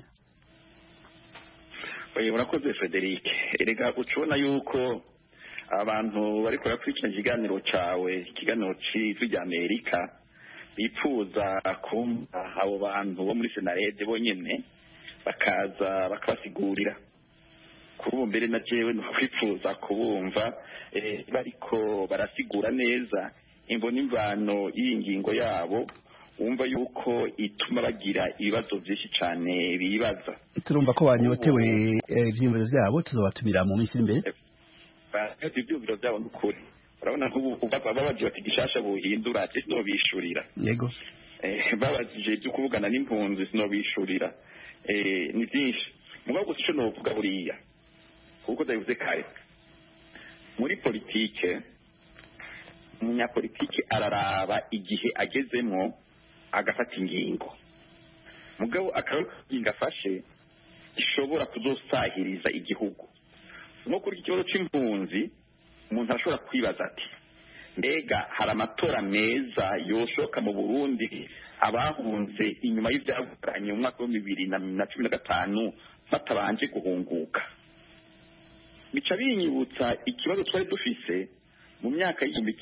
Urakoze Frederic, erega ucubona yuko abantu bariko barakurikirana ikiganiro cawe, ikiganiro c'ijwi rya Amerika, bipfuza kumva abo bantu bo muri Senarede bonyene bakaza bakabasigurira kubu mbere na jewe nokwifuza kubumva bariko barasigura neza imbona imvano y'ingingo yabo, wumva yuko ituma bagira ibibazo byinshi cyane bibaza. Turumva ko banyotewe ivyiyumviro vyabo, tuzobatumira mu minsi imbere. Ivyiyumviro vyabo n'ukuri urabona nk'ubu babaje bati gishasha buhindura sinobishurira. Yego. Babajije byo kuvugana n'impunzi sinobishurira. Ni byinshi mugabo gusa ico novuga buriya kuko ndabivuze kare muri politike umunyapolitike araraba igihe agezemo agafata ingingo, mugabo akarukinga afashe ishobora kuzosahiriza igihugu. No kuri ikibazo c'impunzi umuntu arashobora kwibaza ati mbega hari amatora meza yoshoka mu Burundi abahunze inyuma y'ivyavuganye mu mwaka wa 2015 batabanje guhunguka? Bica binyibutsa ikibazo twari dufise mu myaka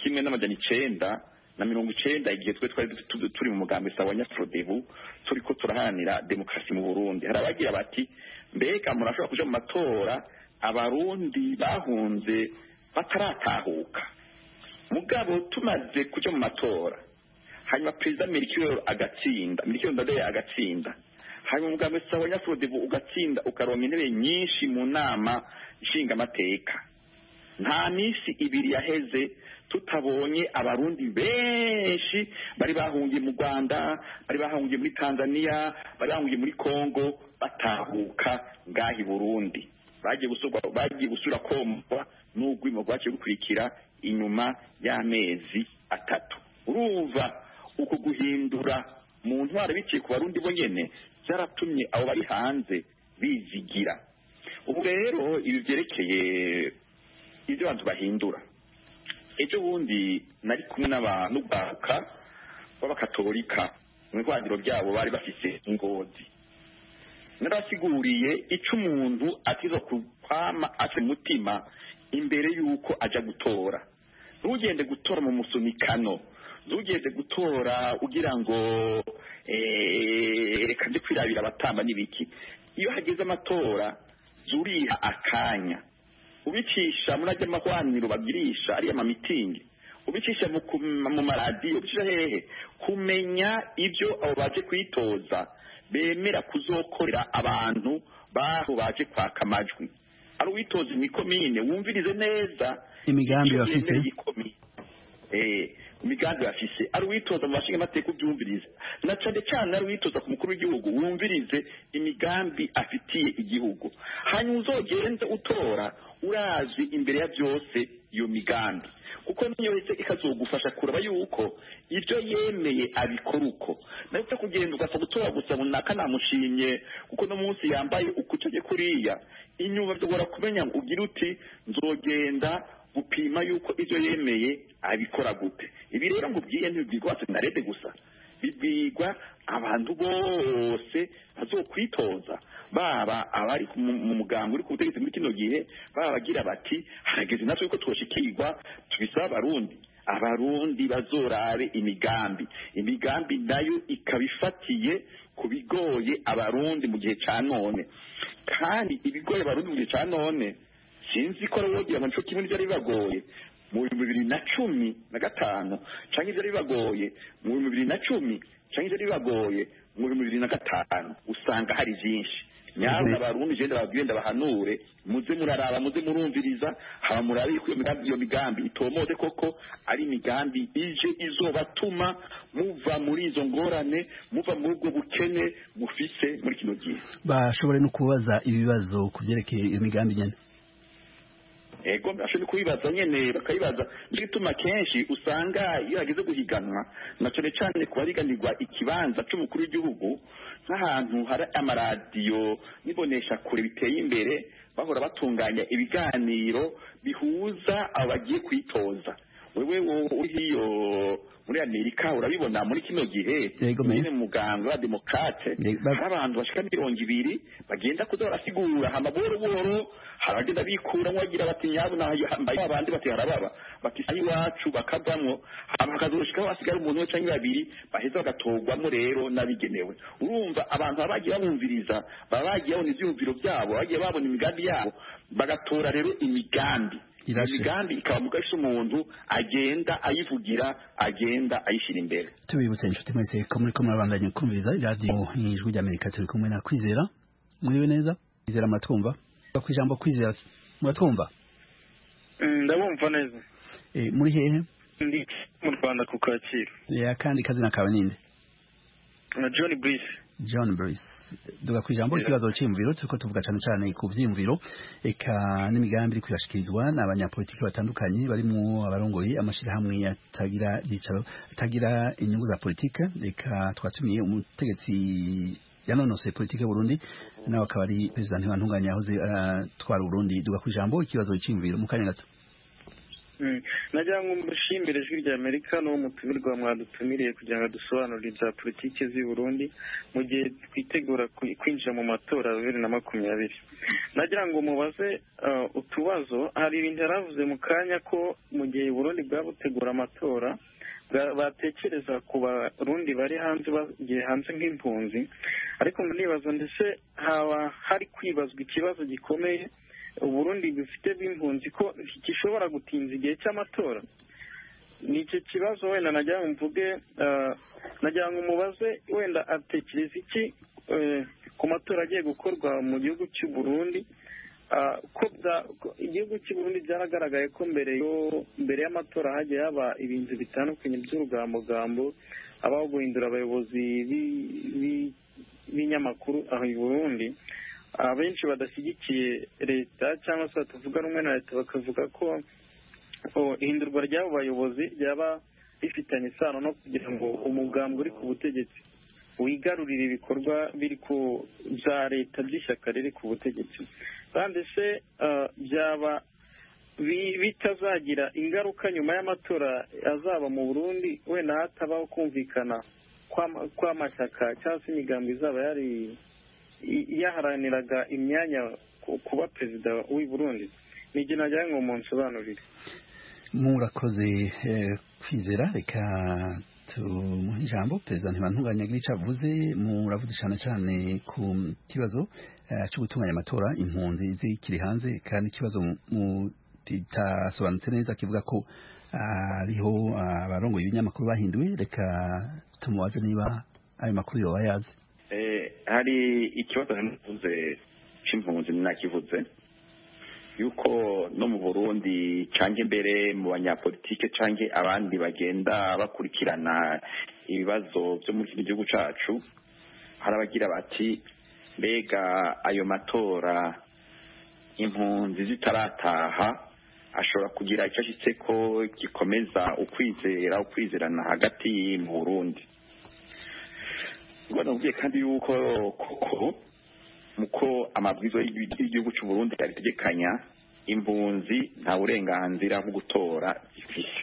y'1990 igihe twari turi mu mugambi sawa Nyafrodebu turiko turaharanira demokrasi mu Burundi. Hari abagira bati mbega murashobora kuja mu matora abarundi bahunze bataratahuka, mugabo tumaze kuja mu matora hanyuma perezida Melchior Ndadaye agatsinda, hanyuma umugambi sawa Nyafrodebu ugatsinda ukaronka intebe nyinshi mu nama nshingamateka. Nta misi ibiri yaheze tutabonye abarundi benshi bari bahungiye mu Rwanda, bari bahungiye muri Tanzania, bari bahungiye muri Kongo batahuka ngahi Burundi, bagiye gusura komva n'ugwimo rwaciye gukurikira inyuma y'amezi 3. Urumva uko guhindura mu ntwara biciye ku barundi bonyene byaratumye abo bari hanze bizigira. Ubu rero ibi byerekeye ibyo bantu bahindura. Ejo bundi nari kumwe n'abantu baka b'abakatolika mu ihwaniro ryabo bari bafise Ingozi, narasiguriye ico umuntu atizo kwama ate mutima imbere yuko aja gutora. Ntugende gutora mu musunikano, ntugende gutora ugira ngo reka nje kwirabira abatamba n'ibiki. Iyo hageze amatora zuriha akanya ubicisha murajya amahwaniro bagirisha ari amamitingi, ubicisha mu maradiyo, ubicisha hehe kumenya ibyo abo baje kwitoza bemera kuzokorera abantu baho baje kwaka amajwi. Ari uwitoza imikomine wumvirize neza imigambi bafite imigambi bafise ari uwitoza mu bashinga amateka ubyumvirize na cyane cyane ari uwitoza ku mukuru w'igihugu wumvirize imigambi afitiye igihugu hanyuma uzogenze utora urazi imbere ya byose iyo migambi kuko niyo wese ikazogufasha kuraba yuko ibyo yemeye abikora uko nawe cyo kugenda ugasa gutora gusa runaka namushimye kuko no munsi yambaye ukucye kuriya inyuma byo kumenya ugira uti nzogenda gupima yuko ibyo yemeye abikora gute ibi rero ngo ubwiye ntibigwa senarede gusa bibigwa abantu bose bazokwitoza baba abari mu mugambi uri ku butegetsi muri kino gihe baba bagira bati harageze natwe ko twoshikirwa tubisaba abarundi bazorabe imigambi nayo ikabifatiye ku bigoye abarundi mu gihe ca none kandi ibigoye abarundi mu gihe ca none sinzi ko wogira ngo nico kimwe n'ibyo ari bibagoye mu 2015 canke ibyo ari bibagoye mu 2010 canke ibyo ari bibagoye mu 2005 usanga hari byinshi nyabona abarundi genda babwenda bahanure muze muraraba muze murumviriza haba murabi ko iyo migambi itomoze koko ari imigambi ije izobatuma muva muri izo ngorane muva muri ubwo bukene mufise muri kino gihe bashobore no kubaza ibibazo kuvyerekeye iyo migambi nyene ego ashobora kubibaza nyene bakabibaza n'igituma kenshi usanga iyo hageze guhiganwa na cyane ku bariganirwa ikibanza c'umukuru w'igihugu nk'ahantu hari amaradiyo nibonesha kure biteye imbere bahora batunganya ibiganiro bihuza abo bagiye kwitoza wewe uriyo muri Amerika urabibona muri kino gihe nyine muganga wa demokrate abantu bashika 200 bagenda kuza barasigura hama boro haragenda bikura wagira bati nyabo nahambaye abandi bati harababa bati ayi wacu bakavamwo abakazoshika basigara umuntu cyangwa babiri baheza bagatogwamo rero nabigenewe urumva abantu abagiye bamumviriza babagiye babona ivyumviro byabo bagiye babona imigambi yabo bagatora rero imigambi ikaba mugasha umuntu agenda ayivugira agenda ayishira imbere tubibutse inshuti mwese ko muri ko murabandanya kumviriza radio y'ijwi ry'Amerika turi kumwe na Kwizera mwiwe neza Kwizera matwumva ku ijambo Kwizera muratwumva ndabumva neza muri hehe ndi mu Rwanda ku Kacyiru kandi kazina kawe ninde John Brice duga ku ijambo ikibazo cy'imviro tuko tuvuga cyane ku vyimviro eka n'imigambi iri kuyashikirizwa n'abanyapolitiki batandukanye barimo abarongoye amashirahamwe yatagira yicaro tagira inyungu za politika eka twatumiye umutegetsi yanonose politike y'u Burundi nawe akaba ari president ntibantunganya yahoze twara Burundi duga ku ijambo ikibazo cy'imviro mu kanya gato nagira ngo mbashimire ijwi ry'Amerika no mutumirwa mwadutumiriye kugira ngo dusobanurire ibya politiki z'i Burundi mu gihe twitegura kwinjira mu matora ya 2020 nagira ngo mubaze utubazo hari ibintu yaravuze mu kanya ko mu gihe Burundi bwabutegura amatora batekereza ku barundi bari hanze bagiye hanze nk'impunzi ariko nibaza ndetse haba hari kwibazwa ikibazo gikomeye Burundi bufite b'impunzi ko gishobora gutinza igihe cy'amatora ni icyo kibazo wenda nagira ngo mvuge nagira ngo mubaze wenda atekereza iki ku matora agiye gukorwa mu gihugu cy'u Burundi ko igihugu cy'u Burundi byaragaragaye ko mbere y'amatora hagiye haba ibintu bitandukanye by'urugambogambo abaho guhindura abayobozi b'ibinyamakuru aho i Burundi abenshi badashyigikiye leta cyangwa se batavuga rumwe na leta bakavuga ko ihindurwa ry'abo bayobozi ryaba rifitanye isano no kugira ngo umugambi uri ku butegetsi wigarurire ibikorwa biri ku bya leta by'ishyaka riri ku butegetsi kandi se byaba bitazagira ingaruka nyuma y'amatora azaba mu Burundi wenda hatabaho kumvikana kw'amashyaka cyangwa se imigambi izaba yaharaniraga imyanya kuba perezida w'i Burundi nijye nagira ngo munsobanurire murakoze Kwizera reka tumuhe ijambo perezida ntibantunganya agira icyo avuze muravuze cyane ku kibazo cyo gutunganya amatora impunzi zikiri hanze kandi ikibazo kitasobanutse neza kivuga ko ariho abarongoye ibinyamakuru bahinduwe reka tumubaze niba ayo makuru yoba yazi hari ikibazo navuze c'impunzi nakivuze yuko no mu Burundi canke mbere mu banyapolitike canke abandi bagenda bakurikirana ibibazo byo muri iki gihugu cacu harabagira bati mbega ayo matora impunzi zitarataha ashobora kugira icyo ashitseko gikomeza ukwizerana hagati mu Burundi. Navuye kandi yuko koko muko amabwizo y'igihugu cy'u Burundi yaritegekanya impunzi nta burenganzira bwo gutora zifise.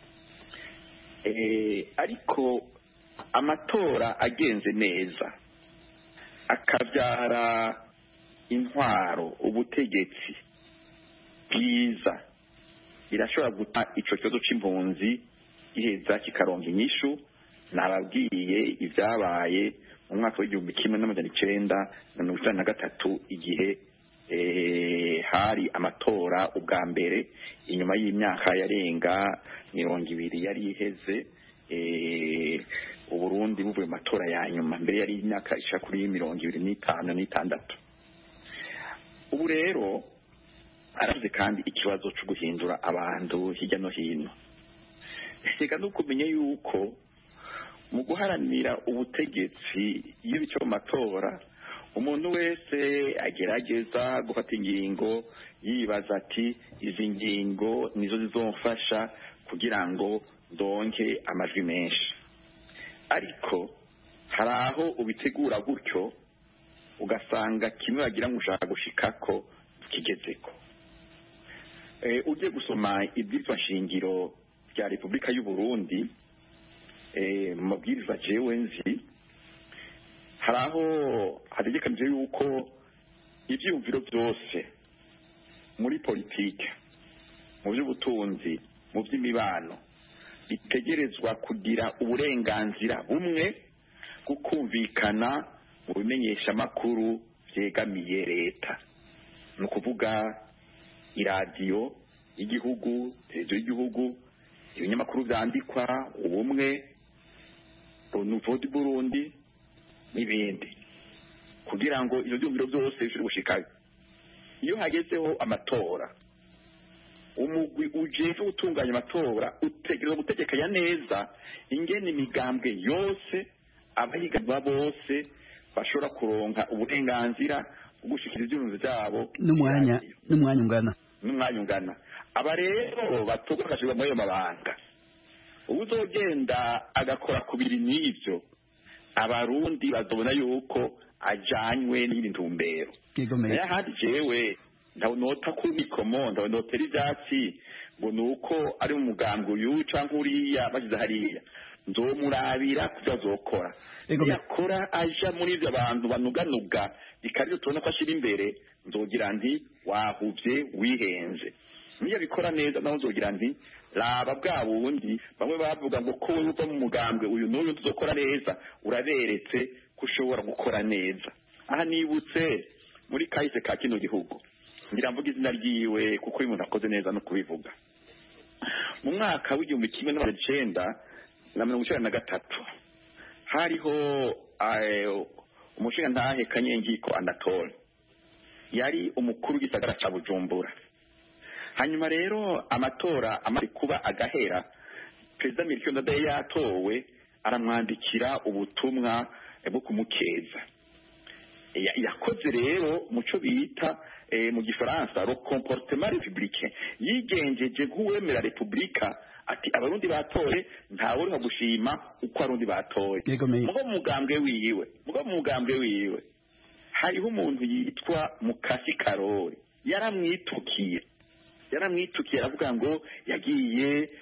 Ariko amatora agenze neza akabyara intwaro ubutegetsi bwiza birashobora guta ico kibazo c'impunzi giheza kikaronka inyishu. Nababwiye ibyabaye mu mwaka w'igihumbi kimwe n'amajana icenda na mirongo icenda na gatatu igihe hari amatora ubwa mbere inyuma y'imyaka yarenga 20 yari iheze Uburundi buvuye mu matora ya nyuma mbere yari imyaka isha kuri 25 n'itandatu. Ubu rero aravuze kandi ikibazo cyo guhindura abantu hirya no hino. Reka nukumenye yuko mu guharanira ubutegetsi iyo bico matora umuntu wese agerageza gufata ingingo yibaza ati izi ngingo nizo zizomfasha kugira ngo ndonke amajwi menshi. Ariko hari aho ubitegura gutyo ugasanga kimwe wagira ngo ushaka gushikako kigezeko. Uje gusoma ibyitwa shingiro rya Repubulika y'u Burundi mu mabwiriza jewe nzi hari aho hategekanije yuko ibyumviro byose muri politike mu by'ubutunzi mu by'imibano bitegerezwa kugira uburenganzira bumwe gukumvikana mu bimenyesha makuru byegamiye leta. Ni ukuvuga iradiyo y'igihugu, televiziyo y'igihugu, ibinyamakuru byandikwa, ubumwe, Nouveau du Burundi n'ibindi, kugira ngo ibyo byumviro byose bishobore gushikayo. Iyo hagezeho amatora umugwi ujejwe gutunganya amatora utegerezwa gutegekanya neza ingene imigambwe yose abahiganwa bose bashobora kuronka uburenganzira bwo gushikira ivyumviro vyabo n'umwanya ungana. Aba rero batorwa bagashirwa muri ayo mabanga. Uzogenda agakora kubiri n'ivyo abarundi bazobona yuko ajanywe n'intumbero. Hadi jewe ndabonota kuri mikomo ndabonotera ivyatsi ngo nuko ari mu mugambo uyu canke uriya bagize hariya nzomurabira kuvyo azokora. Yakora aja muri ivyo abantu banuganuga bikari tubona ko ashira imbere nzogira nti wahuvye wihenze. Niyo bikora neza naho nzogira nti raba bwa bundi bamwe bavuga ngo ko uva mu mugambwe uyu n'uyu tuzokora neza uraberetse ko ushobora gukora neza. Aha nibutse muri kahise ka kino gihugu ngira mvuga izina ryiwe kuko uyu muntu akoze neza no kubivuga. Mu mwaka w'igihumbi kimwe n'amajana icenda na mirongo icenda na gatatu hariho umushingantahe Kanyengiko Anatole yari umukuru w'igisagara ca Bujumbura. Hanyuma rero amatora amaze kuba agahera Perezida Melchior Ndadaye yatowe aramwandikira ubutumwa bwo kumukeza. Yakoze rero muco bita mu gifaransa le comportement républicain, yigenjeje nk'uwemera repubulika ati abarundi batoye ntawe uri gushima uko abarundi batoye. Mugo mu mugambwe wiwe hariho umuntu yitwa Mukasi Karori yaramwitukiye aravuga ngo yagiye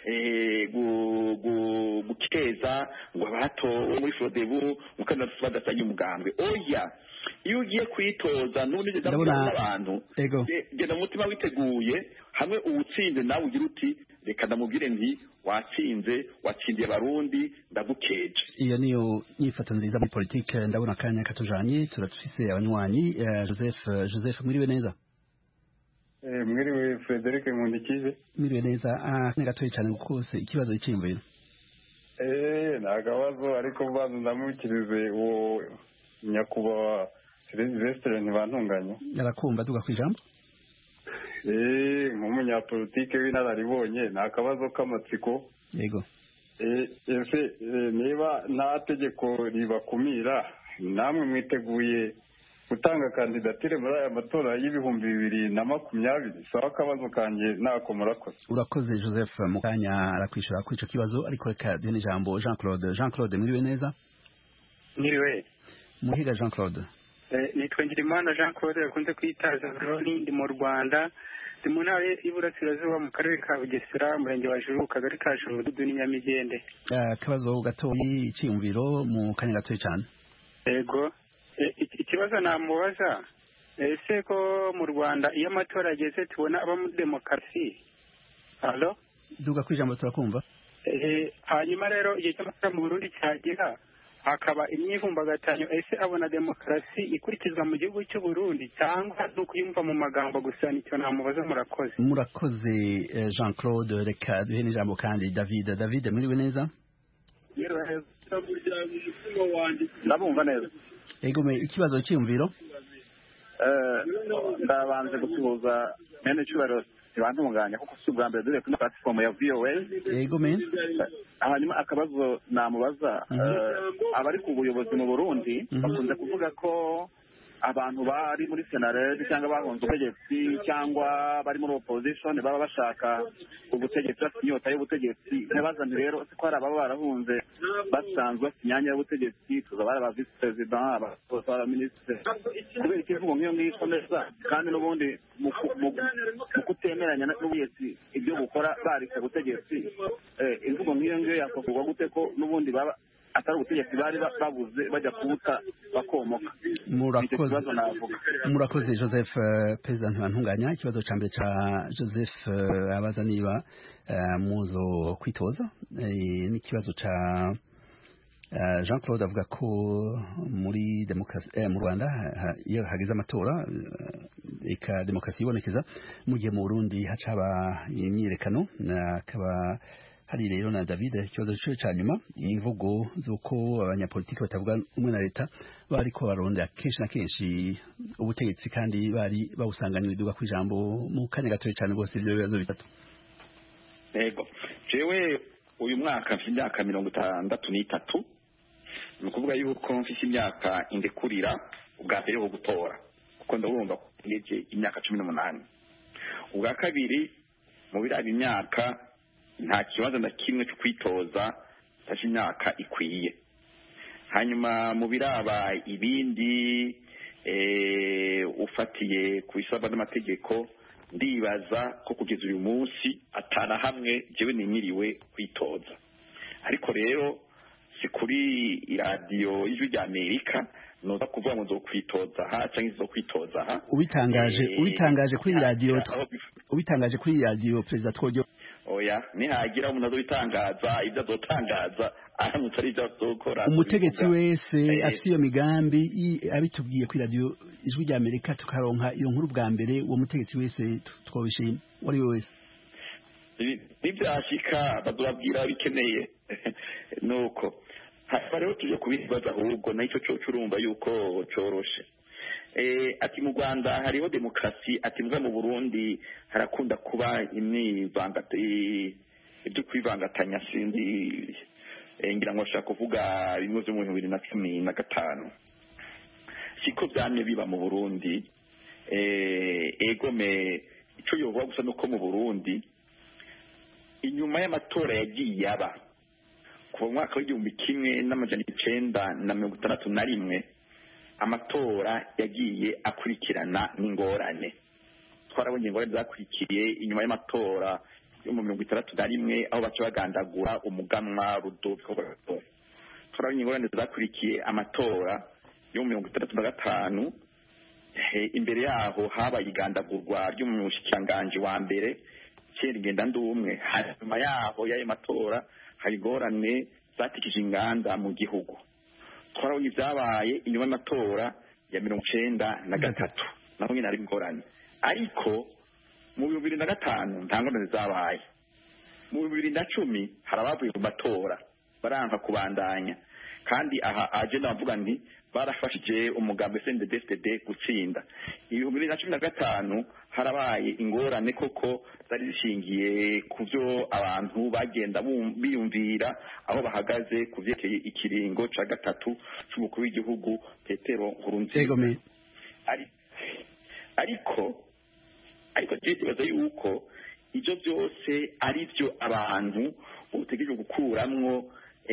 gukeza ngo abatowe muri Frodebu mukanda badasanye umugambwe. Oya, iyo ugiye kwitoza n'ubundi n'abantu genda mutima witeguye hamwe uwutsinze nawe ugira uti reka ndamubwire nti watsindiye abarundi ndagukeje. Iyo niyo nyifato nziza muri politike. Ndabona akanya katujanye turafise abanywanyi. Joseph mwiriwe neza. Mwiriwe Frederic Nkundikije. Mwiriwe neza. Gatoyi cyane gukose ikibazo cy'imviro. Nagabazo ariko mbanza ndamukirize uwo nyakubahwa Sylvestre Ntibantunganya. Narakumva tuga kwijambo. nk'umunyapolitike w'inararibonye ni akabazo k'amatsiko. Yego. Ese niba nta tegeko ribakumira namwe mwiteguye gutanga kandidatire muri aya matora y'ibihumbi 2020? Sawa, akabazo kanjye nako murakoze. Urakoze Joseph, mu kanya arakwishura kuri ico kibazo, ariko reka duhe ijambo Jean Claude. Jean Claude, mwiriwe neza? Mwiriwe. Muhiga Jean Claude. Nitwa Ngirimana Jean Claude, akunze kwitaza Broni, ndi mu Rwanda, ndi mu ntara y'Iburasirazuba mu karere ka Bugesera, umurenge wa Juru, kagari ka Juru, Dudu n'Inyamigende. Akabazo gatoyi, iciyumviro mu kanya gatoyi cyane. Yego. Ikibazo namubaza, ese ko mu Rwanda iyo amatora ageze tubona aba muri demokarasi? Halo? Duga kwijambo turakumva. Hanyuma rero igihe cy'amatora mu Burundi cyagera hakaba imyivumbagatanyo, ese abona demokarasi ikurikizwa mu gihugu cy'u Burundi cyangwa n'ukuyumva mu magambo gusa? Nicyo namubaza. Murakoze. Murakoze Jean Claude, reka duhe n'ijambo kandi David. David, mwiriwe neza? Ndabumva neza. Ego, ikibazo cy'iyumviro? Ndabanze gusuhuza mwene cyubahiro ntibantunganya kuko si ubwa mbere dore kuri platform ya VOA. Yego hanyuma akabazo namubaza, abari ku buyobozi mu Burundi bakunze kuvuga ko abantu bari muri senarede cyangwa bahunze ubutegetsi cyangwa bari muri opposition baba bashaka ubutegetsi, bafite inyota y'ubutegetsi. Ntibaza rero ko hari ababa barahunze basanzwe bafite imyanya y'ubutegetsi, tuzaba ari aba vice president, aba minisitiri. Kubera ikivugo nk'iyo ngiyo ikomeza kandi n'ubundi mu kutemeranya n'ubutegetsi ibyo gukora bari ku butegetsi, imvugo nk'iyo ngiyo yakuvugwa gute ko n'ubundi baba atari ubutegetsi bari babuze bajya kubuta bakomoka? Murakoze Joseph. Perezida ntibantunganya, ikibazo cya mbere cya Joseph abaza niba muzo kwitoza, n'ikibazo cya Jean Claude avuga ko muri demokarasi mu Rwanda iyo hageze amatora eka demokarasi ibonekeza, mu gihe mu Burundi hacaba imyiyerekano. Akaba hari rero na David ikibazo cyo cya nyuma, imvugo z'uko abanyapolitiki batavuga umwe na leta bari ko barondera kenshi na kenshi ubutegetsi kandi bari bawusanganira iduga ku ijambo. Mu kanya gatoya cyane rwose ibyo bibazo bitatu. Yego, jewe uyu mwaka mfite imyaka 63, ni ukuvuga yuko mfite imyaka indekurira ubwa mbere ho gutora, kuko ndabumva ko ngeje imyaka 18. Ubwa kabiri mu biraba imyaka nta kibazo na kimwe cyo kwitoza tashi imyaka ikwiye. Hanyuma mu biraba ibindi ufatiye ku isaba n'amategeko, ndibaza ko kugeza uyu munsi atana hamwe jewe ninyiriwe kwitoza. Ariko rero si kuri iradiyo y'Ijwi rya Amerika noza kuvuga ngo nzo kwitoza ha cyangwa nzo kwitoza ha. Ubitangaje kuri radiyo Perezida Twojo. Oya, nihagira umuntu azobitangaza ibyo azotangaza aramutse ari ibyo azokora. Umutegetsi wese afite iyo migambi abitubwiye kuri radiyo Ijwi rya Amerika tukaronka iyo nkuru bwa mbere, uwo mutegetsi wese twabishima wari we wese. Nibyashika bazobabwira bikeneye nuko hanyuma rero tuje kubibaza ahubwo nicyo cyo urumva yuko coroshe. Ati mu Rwanda hariho demokarasi, ati mbwa mu Burundi harakunda kuba ibyo kwivangatanya, sinzi ngira ngo ashaka kuvuga bimwe byo mu 2015. Siko byamye biba mu Burundi. Egome icyo yovuga gusa nuko mu Burundi inyuma y'amatora yagiye aba kuva mwaka w'1961 amatora yagiye akurikirana n'ingorane. Twarabonye ingorane zakurikiye inyuma y'amatora yo mu 1961 aho baca bagandagura umuganwa Rudolphe Rwagasore. Twarabonye ingorane zakurikiye amatora yo mu 1965. Imbere yaho haba igandagurwa ry'umushikanganje wa mbere Cyerigenda Ndumwe. Hanyuma yaho y'ayo matora hari ingorane zatikije inganda mu gihugu. Twarabonye ibyabaye inyuma y'amatora ya 1993 naho nyine ari ingorane. Ariko mu 2005 nta ngorane zabaye. Mu 2010 harabavuye mu matora baranka kubandanya kandi aha aje ndavuga nti barafashije umugambi CNDD-FDD gutsinda 2015 harabaye ingorane koko zari zishingiye ku byo abantu bagenda biyumvira aho bahagaze ku vyerekeye ikiringo ca gatatu c'umukuru w'igihugu Petero Nkurunziza ariko tubaza yuko ibyo byose ari byo abantu utegereje gukuramwo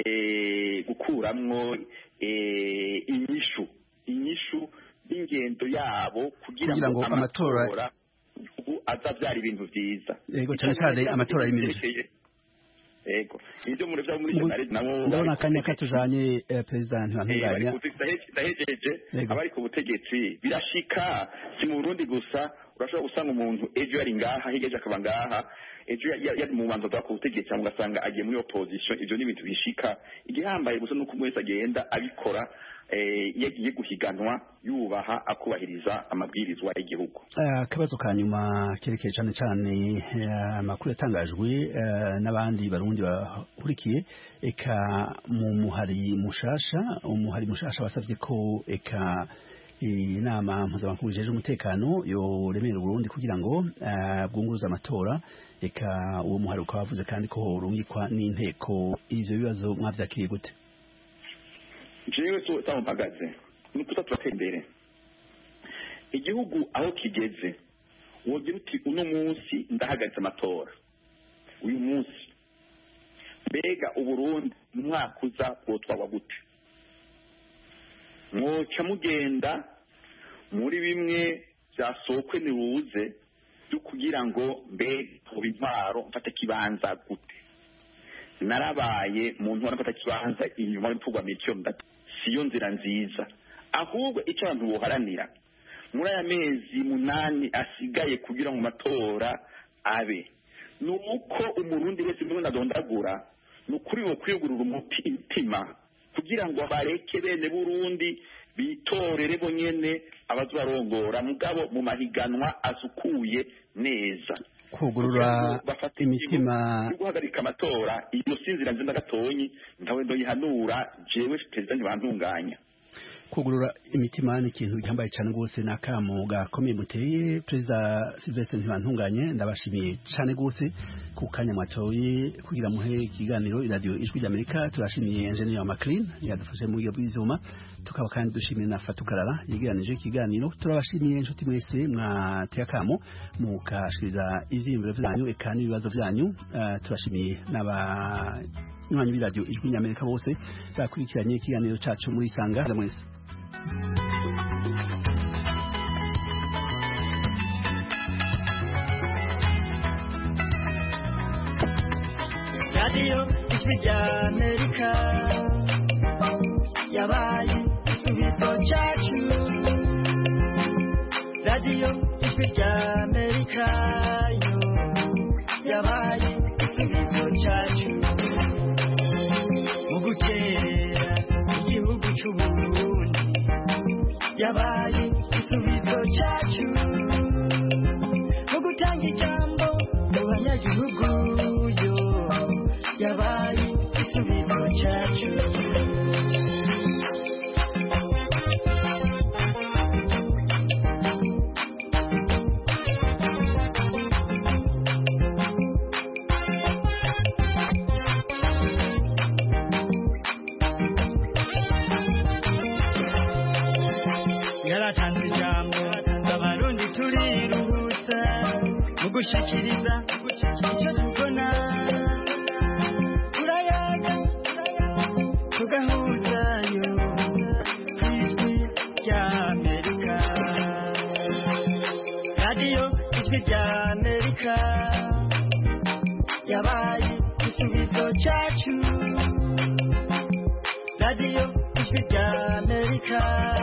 inyishu y'ingendo yabo kugira ngo amatora ubu azabyara ibintu byiza yego cyane cyane amatora y'imirije yego ibyo muri bya muri Senare nabo ndabona akanya katujanye president ntibantunganya ndahejeje abari ku butegetsi birashika si mu Burundi gusa urashobora gusanga umuntu ejo yari ngaha higeje akaba ngaha ejo yari mu bantu bwa ku butegetsi cyangwa ugasanga agiye muri opposition ibyo ni ibintu bishika igihambaye gusa nuko umwese agenda abikora yagiye guhiganwa yubaha akubahiriza amabwirizwa y'igihugu. Akabazo ka nyuma kerekeye cyane cyane amakuru yatangajwe n'abandi barundi bahurikiye eka mu muhari mushasha wasavye ko eka inama mpuzamakungu ijejwe umutekano yoremera Burundi kugira ngo bwunguruze amatora eka uwo muhari ukaba wavuze kandi ko urungikwa n'inteko. Ivyo bibazo mwavyakiriye gute? jewe so mpagaze nuko turatembere igihugu aho kigeze wogira uti uno munsi ndahagaze amatora uyu munsi mbega Uburundi umwaka uza wotwaba gute mwoca mugenda muri bimwe byasokwe niruze byo kugira ngo mbega toba intwaro mfata kibanza gute narabaye mu ntwaro mfata kibanza inyuma y'ipfugwa micyo siyo nzira nziza ahubwo icyo abantu boharanira muri aya mezi 8 asigaye kugira ngo matora abe nuko umurundi wese mbona ndondagura nukuri wo kwigurura umutima kugira ngo bareke bene Burundi bitorere bonyene abazobarongora mugabo mu mahiganwa asukuye neza kugurura imitima guhagarika amatora iyo sinzira nzinda gatonyi ntawe ndoyihanura jewe perezida ntibantunganya kugurura imitima ni ikintu gihambaye cyane rwose n'akamo gakomeye muteye perezida Sylvestre Ntibantunganye ndabashimiye cyane rwose ku kanya mwatoye kugira muhe ikiganiro radio Ijwi ry'Amerika. Turashimiye engineer Maclean yadufashe mu bw'ivyuma tukaba kandi dushimiye na Fatukarara yegeranije ikiganiro. Turabashimiye inshuti mwese mwateye akamo mukashiriza ivyimviro vyanyu eka n'ibibazo vyanyu. Turashimiye n'abanywanyi b'iradio Ijwi ry'Amerika bose bakurikiranye ikiganiro cacu muri Sanga mwese. Radio Ijwi ry'Amerika yabaye igisubizo cyacu. Radio Ijwi ry'Amerika yo yabaye igisubizo cyacu mu gukerera igihugu cy'Uburundi yabaye igisubizo cyacu mu gutanga ijambo mu banyagihugu yo yabaye igisubizo cyacu. Yaratanze ijambo abarundi turiruhutsa mu gushikiriza icyo tubona turayaga tugahuzayo ku Ijwi ry'Amerika. Radio Ijwi ry'Amerika yabaye igisubizo cyacu. Radio Ijwi ry'Amerika